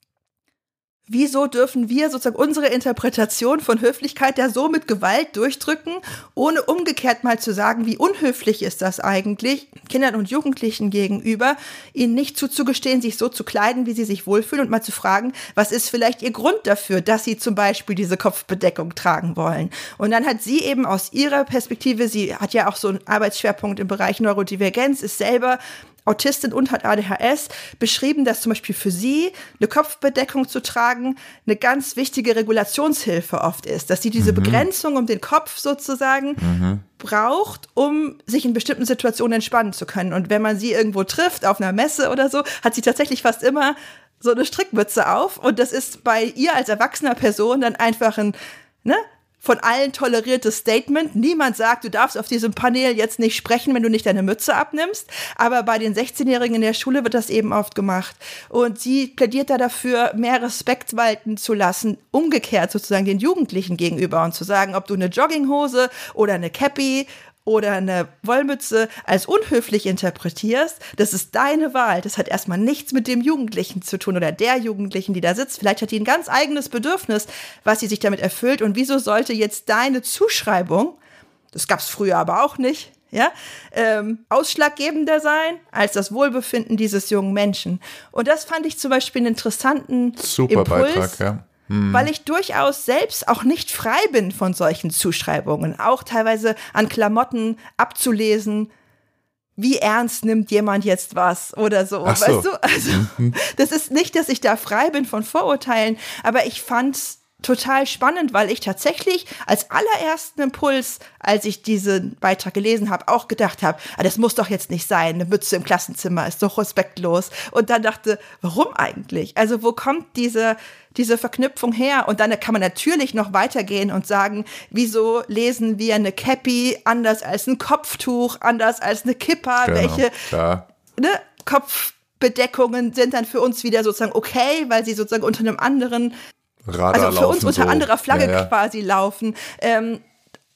[SPEAKER 2] wieso dürfen wir sozusagen unsere Interpretation von Höflichkeit da so mit Gewalt durchdrücken, ohne umgekehrt mal zu sagen, wie unhöflich ist das eigentlich, Kindern und Jugendlichen gegenüber, ihnen nicht zuzugestehen, sich so zu kleiden, wie sie sich wohlfühlen und mal zu fragen, was ist vielleicht ihr Grund dafür, dass sie zum Beispiel diese Kopfbedeckung tragen wollen. Und dann hat sie eben aus ihrer Perspektive, sie hat ja auch so einen Arbeitsschwerpunkt im Bereich Neurodivergenz, ist selber Autistin und hat A D H S, beschrieben, dass zum Beispiel für sie eine Kopfbedeckung zu tragen eine ganz wichtige Regulationshilfe oft ist, dass sie diese mhm. Begrenzung um den Kopf sozusagen mhm. braucht, um sich in bestimmten Situationen entspannen zu können. Und wenn man sie irgendwo trifft, auf einer Messe oder so, hat sie tatsächlich fast immer so eine Strickmütze auf. Und das ist bei ihr als erwachsener Person dann einfach ein, ne, von allen toleriertes Statement. Niemand sagt, du darfst auf diesem Panel jetzt nicht sprechen, wenn du nicht deine Mütze abnimmst. Aber bei den sechzehnjährigen in der Schule wird das eben oft gemacht. Und sie plädiert da dafür, mehr Respekt walten zu lassen, umgekehrt sozusagen den Jugendlichen gegenüber und zu sagen, ob du eine Jogginghose oder eine Cappy oder eine Wollmütze als unhöflich interpretierst, das ist deine Wahl. Das hat erstmal nichts mit dem Jugendlichen zu tun oder der Jugendlichen, die da sitzt. Vielleicht hat die ein ganz eigenes Bedürfnis, was sie sich damit erfüllt. Und wieso sollte jetzt deine Zuschreibung, das gab es früher aber auch nicht, ja, ähm, ausschlaggebender sein als das Wohlbefinden dieses jungen Menschen? Und das fand ich zum Beispiel einen interessanten
[SPEAKER 1] Super
[SPEAKER 2] Impuls.
[SPEAKER 1] Beitrag, ja.
[SPEAKER 2] Weil ich durchaus selbst auch nicht frei bin von solchen Zuschreibungen, auch teilweise an Klamotten abzulesen, wie ernst nimmt jemand jetzt was oder so,
[SPEAKER 1] Ach so.
[SPEAKER 2] Weißt du? Also, das ist nicht, dass ich da frei bin von Vorurteilen, aber ich fand's total spannend, weil ich tatsächlich als allerersten Impuls, als ich diesen Beitrag gelesen habe, auch gedacht habe, ah, das muss doch jetzt nicht sein, eine Mütze im Klassenzimmer ist doch respektlos. Und dann dachte, warum eigentlich? Also wo kommt diese, diese Verknüpfung her? Und dann kann man natürlich noch weitergehen und sagen, wieso lesen wir eine Cappy anders als ein Kopftuch, anders als eine Kippa?
[SPEAKER 1] Genau,
[SPEAKER 2] Welche
[SPEAKER 1] klar.
[SPEAKER 2] Ne, Kopfbedeckungen sind dann für uns wieder sozusagen okay, weil sie sozusagen unter einem anderen
[SPEAKER 1] Radar
[SPEAKER 2] also für uns unter
[SPEAKER 1] so.
[SPEAKER 2] anderer Flagge
[SPEAKER 1] ja, ja.
[SPEAKER 2] quasi laufen. Ähm,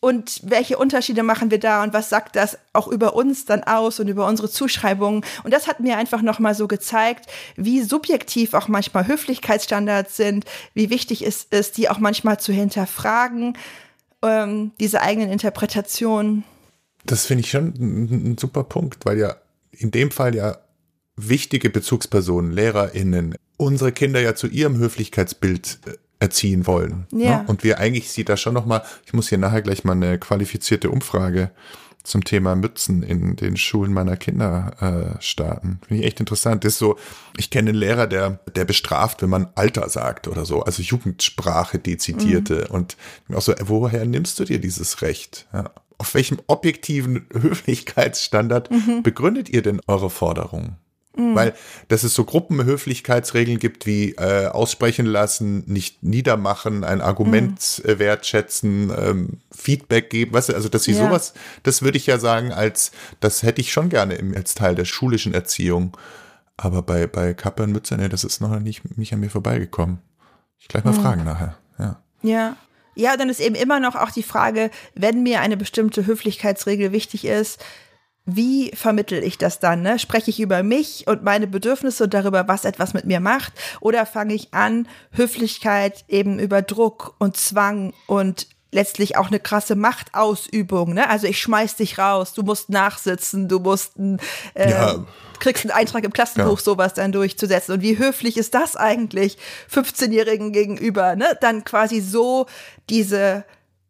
[SPEAKER 2] und welche Unterschiede machen wir da und was sagt das auch über uns dann aus und über unsere Zuschreibungen. Und das hat mir einfach nochmal so gezeigt, wie subjektiv auch manchmal Höflichkeitsstandards sind, wie wichtig es ist, die auch manchmal zu hinterfragen, ähm, diese eigenen Interpretationen.
[SPEAKER 1] Das finde ich schon ein, ein super Punkt, weil ja in dem Fall ja wichtige Bezugspersonen, LehrerInnen, unsere Kinder ja zu ihrem Höflichkeitsbild erziehen wollen.
[SPEAKER 2] Ja.
[SPEAKER 1] Ne? Und wir eigentlich sie da schon nochmal, ich muss hier nachher gleich mal eine qualifizierte Umfrage zum Thema Mützen in den Schulen meiner Kinder äh, starten. Finde ich echt interessant. Das ist so, ich kenne einen Lehrer, der, der bestraft, wenn man Alter sagt oder so, also Jugendsprache dezidierte. Mhm. Und auch so, woher nimmst du dir dieses Recht? Ja. Auf welchem objektiven Höflichkeitsstandard mhm. begründet ihr denn eure Forderungen? Mhm. Weil, dass es so Gruppenhöflichkeitsregeln gibt wie äh, aussprechen lassen, nicht niedermachen, ein Argument mhm. äh, wertschätzen, ähm, Feedback geben, weißt du, also dass sie ja. sowas, das würde ich ja sagen, als das hätte ich schon gerne im, als Teil der schulischen Erziehung. Aber bei, bei Kappe und Mütze, nee, das ist noch nicht, nicht an mir vorbeigekommen. Ich gleich mal mhm. fragen nachher, ja.
[SPEAKER 2] Ja. Ja, dann ist eben immer noch auch die Frage, wenn mir eine bestimmte Höflichkeitsregel wichtig ist, wie vermittel ich das dann? Ne? Spreche ich über mich und meine Bedürfnisse und darüber, was etwas mit mir macht? Oder fange ich an, Höflichkeit eben über Druck und Zwang und letztlich auch eine krasse Machtausübung, ne? Also ich schmeiß dich raus, du musst nachsitzen, du musst ein, äh, ja. kriegst einen Eintrag im Klassenbuch, ja. sowas dann durchzusetzen. Und wie höflich ist das eigentlich fünfzehnjährigen gegenüber, ne? Dann quasi so diese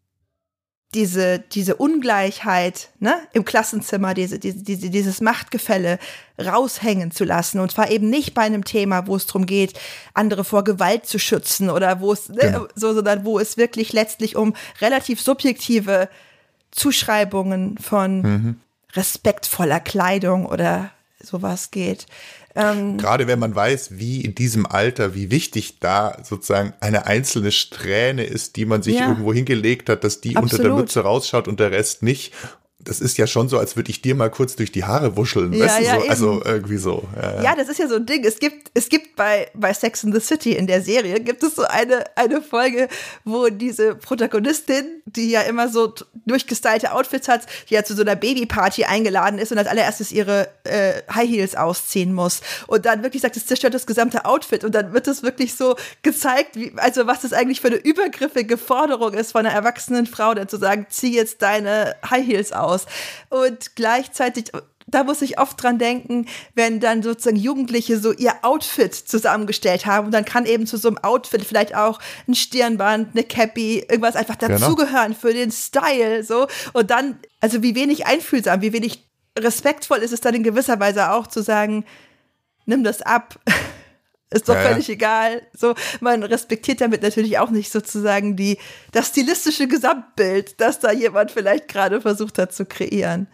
[SPEAKER 2] diese diese Ungleichheit, ne, im Klassenzimmer, diese, diese, diese, dieses Machtgefälle raushängen zu lassen. Und zwar eben nicht bei einem Thema, wo es darum geht, andere vor Gewalt zu schützen oder wo es, genau. ne, so, sondern wo es wirklich letztlich um relativ subjektive Zuschreibungen von mhm. respektvoller Kleidung oder sowas geht. Ähm,
[SPEAKER 1] Gerade wenn man weiß, wie in diesem Alter, wie wichtig da sozusagen eine einzelne Strähne ist, die man sich ja. irgendwo hingelegt hat, dass die Absolut. unter der Mütze rausschaut und der Rest nicht. Das ist ja schon so, als würde ich dir mal kurz durch die Haare wuscheln. Ja, weißt du, ja, so? Also irgendwie so. Ja, ja.
[SPEAKER 2] ja, das ist ja so ein Ding. Es gibt, es gibt bei, bei Sex and the City in der Serie, gibt es so eine, eine Folge, wo diese Protagonistin, die ja immer so durchgestylte Outfits hat, die ja zu so einer Babyparty eingeladen ist und als allererstes ihre äh, High Heels ausziehen muss. Und dann wirklich sagt, es zerstört das gesamte Outfit. Und dann wird es wirklich so gezeigt, wie, also was das eigentlich für eine übergriffige Forderung ist von einer erwachsenen Frau, dann zu sagen, zieh jetzt deine High Heels aus. Und gleichzeitig, da muss ich oft dran denken, wenn dann sozusagen Jugendliche so ihr Outfit zusammengestellt haben und dann kann eben zu so einem Outfit vielleicht auch ein Stirnband, eine Cappy, irgendwas einfach dazugehören für den Style, so. Und dann, also wie wenig einfühlsam, wie wenig respektvoll ist es dann in gewisser Weise auch zu sagen, nimm das ab. Ist doch ja, völlig ja. egal. So, man respektiert damit natürlich auch nicht sozusagen die, das stilistische Gesamtbild, das da jemand vielleicht gerade versucht hat zu kreieren.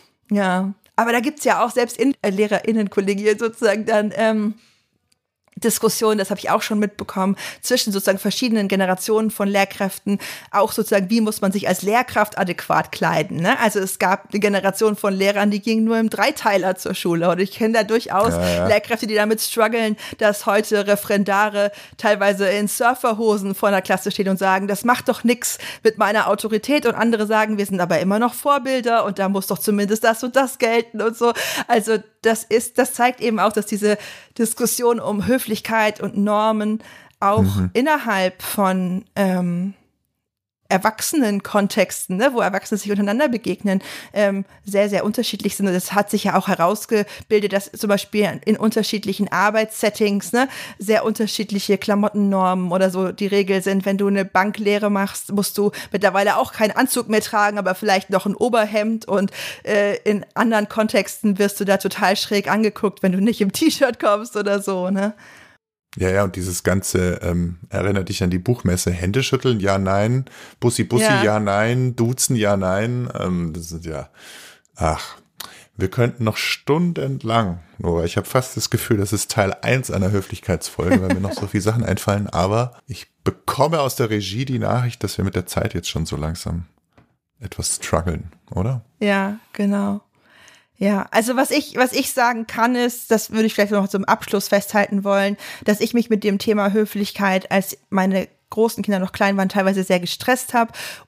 [SPEAKER 2] Ja, aber da gibt's ja auch selbst in äh, LehrerInnen-Kollegien sozusagen dann ähm, Diskussionen, das habe ich auch schon mitbekommen, zwischen sozusagen verschiedenen Generationen von Lehrkräften, auch sozusagen, wie muss man sich als Lehrkraft adäquat kleiden, ne? Also es gab eine Generation von Lehrern, die gingen nur im Dreiteiler zur Schule und ich kenne da durchaus ja, ja. Lehrkräfte, die damit strugglen, dass heute Referendare teilweise in Surferhosen vor der Klasse stehen und sagen, das macht doch nichts mit meiner Autorität und andere sagen, wir sind aber immer noch Vorbilder und da muss doch zumindest das und das gelten und so. Also das ist, das zeigt eben auch, dass diese Diskussion um Höflichkeit und Normen auch mhm. innerhalb von ähm, Erwachsenen-Kontexten, ne, wo Erwachsene sich untereinander begegnen, ähm, sehr, sehr unterschiedlich sind. Und das hat sich ja auch herausgebildet, dass zum Beispiel in unterschiedlichen Arbeitssettings ne, sehr unterschiedliche Klamottennormen oder so die Regel sind. Wenn du eine Banklehre machst, musst du mittlerweile auch keinen Anzug mehr tragen, aber vielleicht noch ein Oberhemd. Und äh, in anderen Kontexten wirst du da total schräg angeguckt, wenn du nicht im T-Shirt kommst oder so, ne?
[SPEAKER 1] Ja, ja, und dieses Ganze, ähm, erinnert dich an die Buchmesse, Hände schütteln, ja, nein, Bussi, Bussi, ja, ja nein, duzen, ja, nein, ähm, das sind ja, ach, wir könnten noch stundenlang, Nora, ich habe fast das Gefühl, das ist Teil eins einer Höflichkeitsfolge, weil mir noch so viele Sachen einfallen, aber ich bekomme aus der Regie die Nachricht, dass wir mit der Zeit jetzt schon so langsam etwas strugglen, oder?
[SPEAKER 2] Ja, genau. Ja, also was ich, was ich sagen kann ist, das würde ich vielleicht noch zum Abschluss festhalten wollen, dass ich mich mit dem Thema Höflichkeit, als meine großen Kinder noch klein waren, teilweise sehr gestresst habe und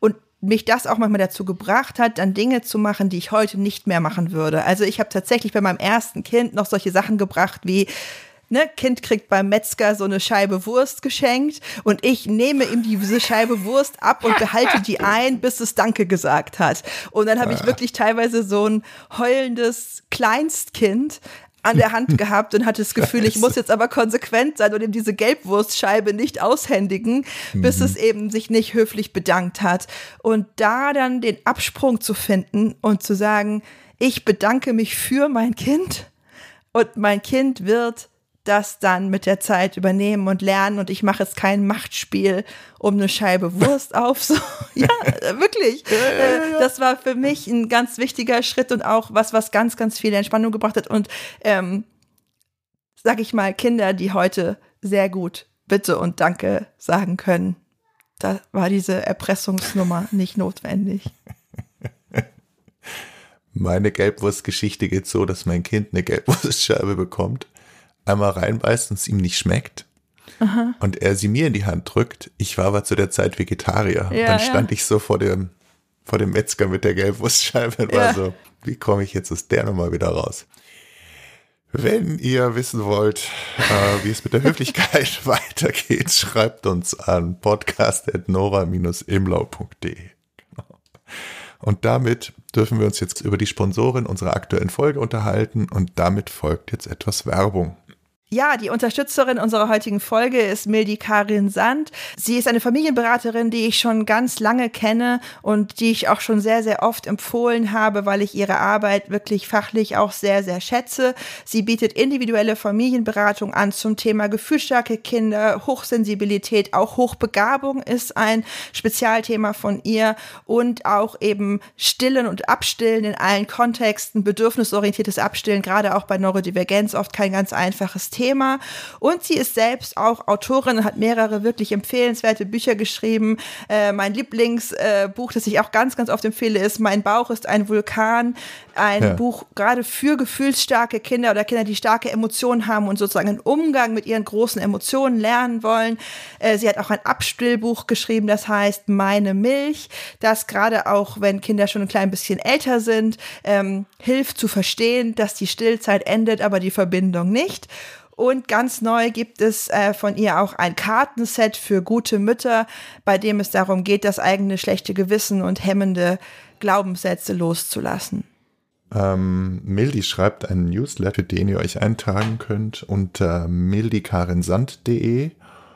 [SPEAKER 2] mich das auch manchmal dazu gebracht hat, dann Dinge zu machen, die ich heute nicht mehr machen würde. Also ich habe tatsächlich bei meinem ersten Kind noch solche Sachen gebracht wie, ne, Kind kriegt beim Metzger so eine Scheibe Wurst geschenkt und ich nehme ihm diese Scheibe Wurst ab und behalte die ein, bis es Danke gesagt hat. Und dann habe ich wirklich teilweise so ein heulendes Kleinstkind an der Hand gehabt und hatte das Gefühl, ich muss jetzt aber konsequent sein und ihm diese Gelbwurstscheibe nicht aushändigen, bis mhm. es eben sich nicht höflich bedankt hat. Und da dann den Absprung zu finden und zu sagen, ich bedanke mich für mein Kind und mein Kind wird das dann mit der Zeit übernehmen und lernen und ich mache jetzt kein Machtspiel um eine Scheibe Wurst auf. So, ja, wirklich. Ja, ja, ja, ja. Das war für mich ein ganz wichtiger Schritt und auch was, was ganz, ganz viel Entspannung gebracht hat. Und ähm, sag ich mal, Kinder, die heute sehr gut Bitte und Danke sagen können, da war diese Erpressungsnummer nicht notwendig.
[SPEAKER 1] Meine Gelbwurstgeschichte geht so, dass mein Kind eine Gelbwurstscheibe bekommt, einmal reinbeißt und es ihm nicht schmeckt. Aha. Und er sie mir in die Hand drückt. Ich war aber zu der Zeit Vegetarier. Ja, dann stand ja. ich so vor dem, vor dem Metzger mit der Gelbwurstscheibe und ja. war so, wie komme ich jetzt aus der Nummer wieder raus? Wenn ihr wissen wollt, äh, wie es mit der Höflichkeit weitergeht, schreibt uns an podcast at nora dash imlau punkt de. Genau. Und damit dürfen wir uns jetzt über die Sponsorin unserer aktuellen Folge unterhalten und damit folgt jetzt etwas Werbung.
[SPEAKER 2] Ja, die Unterstützerin unserer heutigen Folge ist Mildy Karin Sand. Sie ist eine Familienberaterin, die ich schon ganz lange kenne und die ich auch schon sehr, sehr oft empfohlen habe, weil ich ihre Arbeit wirklich fachlich auch sehr, sehr schätze. Sie bietet individuelle Familienberatung an zum Thema gefühlsstarke Kinder, Hochsensibilität, auch Hochbegabung ist ein Spezialthema von ihr und auch eben Stillen und Abstillen in allen Kontexten, bedürfnisorientiertes Abstillen, gerade auch bei Neurodivergenz oft kein ganz einfaches Thema. Thema. Und sie ist selbst auch Autorin und hat mehrere wirklich empfehlenswerte Bücher geschrieben. Äh, mein Lieblingsbuch, äh, das ich auch ganz, ganz oft empfehle, ist Mein Bauch ist ein Vulkan. Ein ja. Buch gerade für gefühlsstarke Kinder oder Kinder, die starke Emotionen haben und sozusagen einen Umgang mit ihren großen Emotionen lernen wollen. Äh, sie hat auch ein Abstillbuch geschrieben, das heißt Meine Milch, das gerade auch, wenn Kinder schon ein klein bisschen älter sind, ähm, hilft zu verstehen, dass die Stillzeit endet, aber die Verbindung nicht. Und ganz neu gibt es äh, von ihr auch ein Kartenset für gute Mütter, bei dem es darum geht, das eigene schlechte Gewissen und hemmende Glaubenssätze loszulassen.
[SPEAKER 1] Ähm, Mildy schreibt einen Newsletter, für den ihr euch eintragen könnt unter mildy karin sand punkt de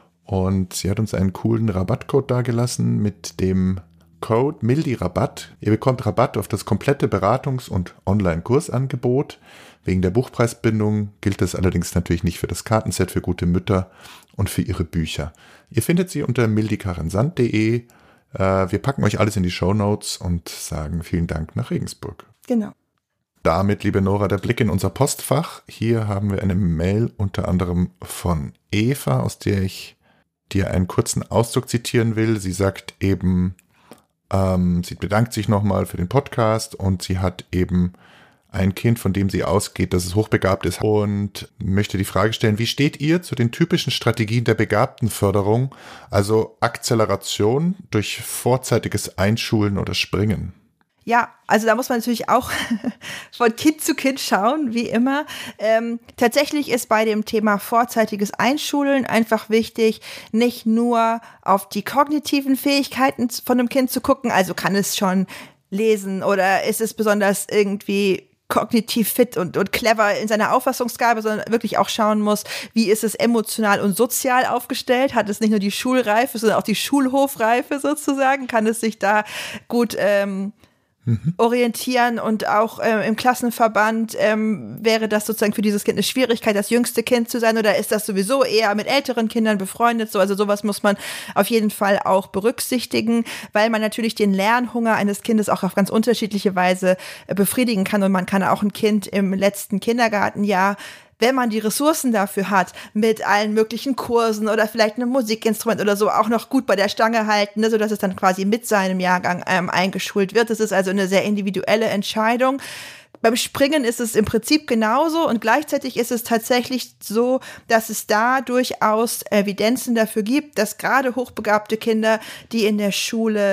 [SPEAKER 1] und sie hat uns einen coolen Rabattcode dagelassen mit dem Code MILDY-Rabatt. Ihr bekommt Rabatt auf das komplette Beratungs- und Online-Kursangebot. Wegen der Buchpreisbindung gilt das allerdings natürlich nicht für das Kartenset für gute Mütter und für ihre Bücher. Ihr findet sie unter mildy karin sand punkt de. Äh, wir packen euch alles in die Shownotes und sagen vielen Dank nach Regensburg.
[SPEAKER 2] Genau.
[SPEAKER 1] Damit, liebe Nora, der Blick in unser Postfach. Hier haben wir eine Mail unter anderem von Eva, aus der ich dir einen kurzen Auszug zitieren will. Sie sagt eben, ähm, sie bedankt sich nochmal für den Podcast und sie hat eben ein Kind, von dem sie ausgeht, dass es hochbegabt ist und möchte die Frage stellen, wie steht ihr zu den typischen Strategien der Begabtenförderung, also Akzeleration durch vorzeitiges Einschulen oder Springen?
[SPEAKER 2] Ja, also da muss man natürlich auch von Kind zu Kind schauen, wie immer. Ähm, tatsächlich ist bei dem Thema vorzeitiges Einschulen einfach wichtig, nicht nur auf die kognitiven Fähigkeiten von einem Kind zu gucken, also kann es schon lesen oder ist es besonders irgendwie kognitiv fit und, und clever in seiner Auffassungsgabe, sondern wirklich auch schauen muss, wie ist es emotional und sozial aufgestellt, hat es nicht nur die Schulreife, sondern auch die Schulhofreife sozusagen, kann es sich da gut ähm, Mhm. orientieren und auch ähm, im Klassenverband ähm, wäre das sozusagen für dieses Kind eine Schwierigkeit, das jüngste Kind zu sein oder ist das sowieso eher mit älteren Kindern befreundet? So, also sowas muss man auf jeden Fall auch berücksichtigen, weil man natürlich den Lernhunger eines Kindes auch auf ganz unterschiedliche Weise äh, befriedigen kann und man kann auch ein Kind im letzten Kindergartenjahr, wenn man die Ressourcen dafür hat, mit allen möglichen Kursen oder vielleicht einem Musikinstrument oder so auch noch gut bei der Stange halten, ne, sodass es dann quasi mit seinem Jahrgang ähm, eingeschult wird. Das ist also eine sehr individuelle Entscheidung. Beim Springen ist es im Prinzip genauso und gleichzeitig ist es tatsächlich so, dass es da durchaus Evidenzen dafür gibt, dass gerade hochbegabte Kinder, die in der Schule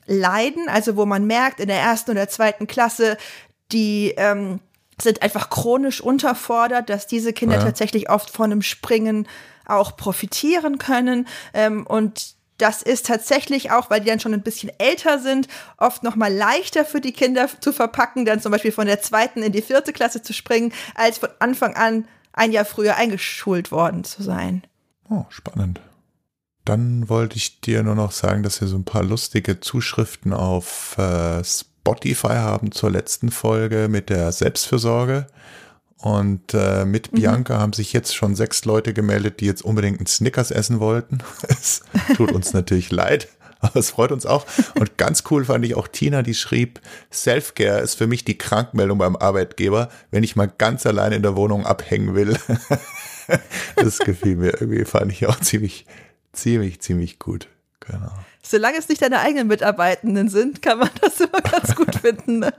[SPEAKER 2] leiden, also wo man merkt, in der ersten oder zweiten Klasse, die ähm, sind einfach chronisch unterfordert, dass diese Kinder ja. tatsächlich oft von dem Springen auch profitieren können. Ähm, und das ist tatsächlich auch, weil die dann schon ein bisschen älter sind, oft noch mal leichter für die Kinder zu verpacken, dann zum Beispiel von der zweiten in die vierte Klasse zu springen, als von Anfang an ein Jahr früher eingeschult worden zu sein.
[SPEAKER 1] Oh, spannend. Dann wollte ich dir nur noch sagen, dass wir so ein paar lustige Zuschriften auf äh, Spotify haben zur letzten Folge mit der Selbstfürsorge. Und äh, mit mhm. Bianca haben sich jetzt schon sechs Leute gemeldet, die jetzt unbedingt einen Snickers essen wollten. Es tut uns natürlich leid, aber es freut uns auch. Und ganz cool fand ich auch Tina, die schrieb, Selfcare ist für mich die Krankmeldung beim Arbeitgeber, wenn ich mal ganz allein in der Wohnung abhängen will. Das gefiel mir irgendwie, fand ich auch ziemlich, ziemlich, ziemlich gut. Genau.
[SPEAKER 2] Solange es nicht deine eigenen Mitarbeitenden sind, kann man das immer ganz gut finden. Ne?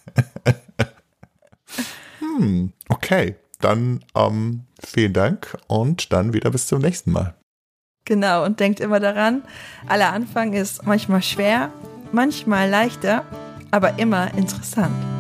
[SPEAKER 1] Hm, okay, dann ähm, vielen Dank und dann wieder bis zum nächsten Mal.
[SPEAKER 2] Genau, und denkt immer daran, aller Anfang ist manchmal schwer, manchmal leichter, aber immer interessant.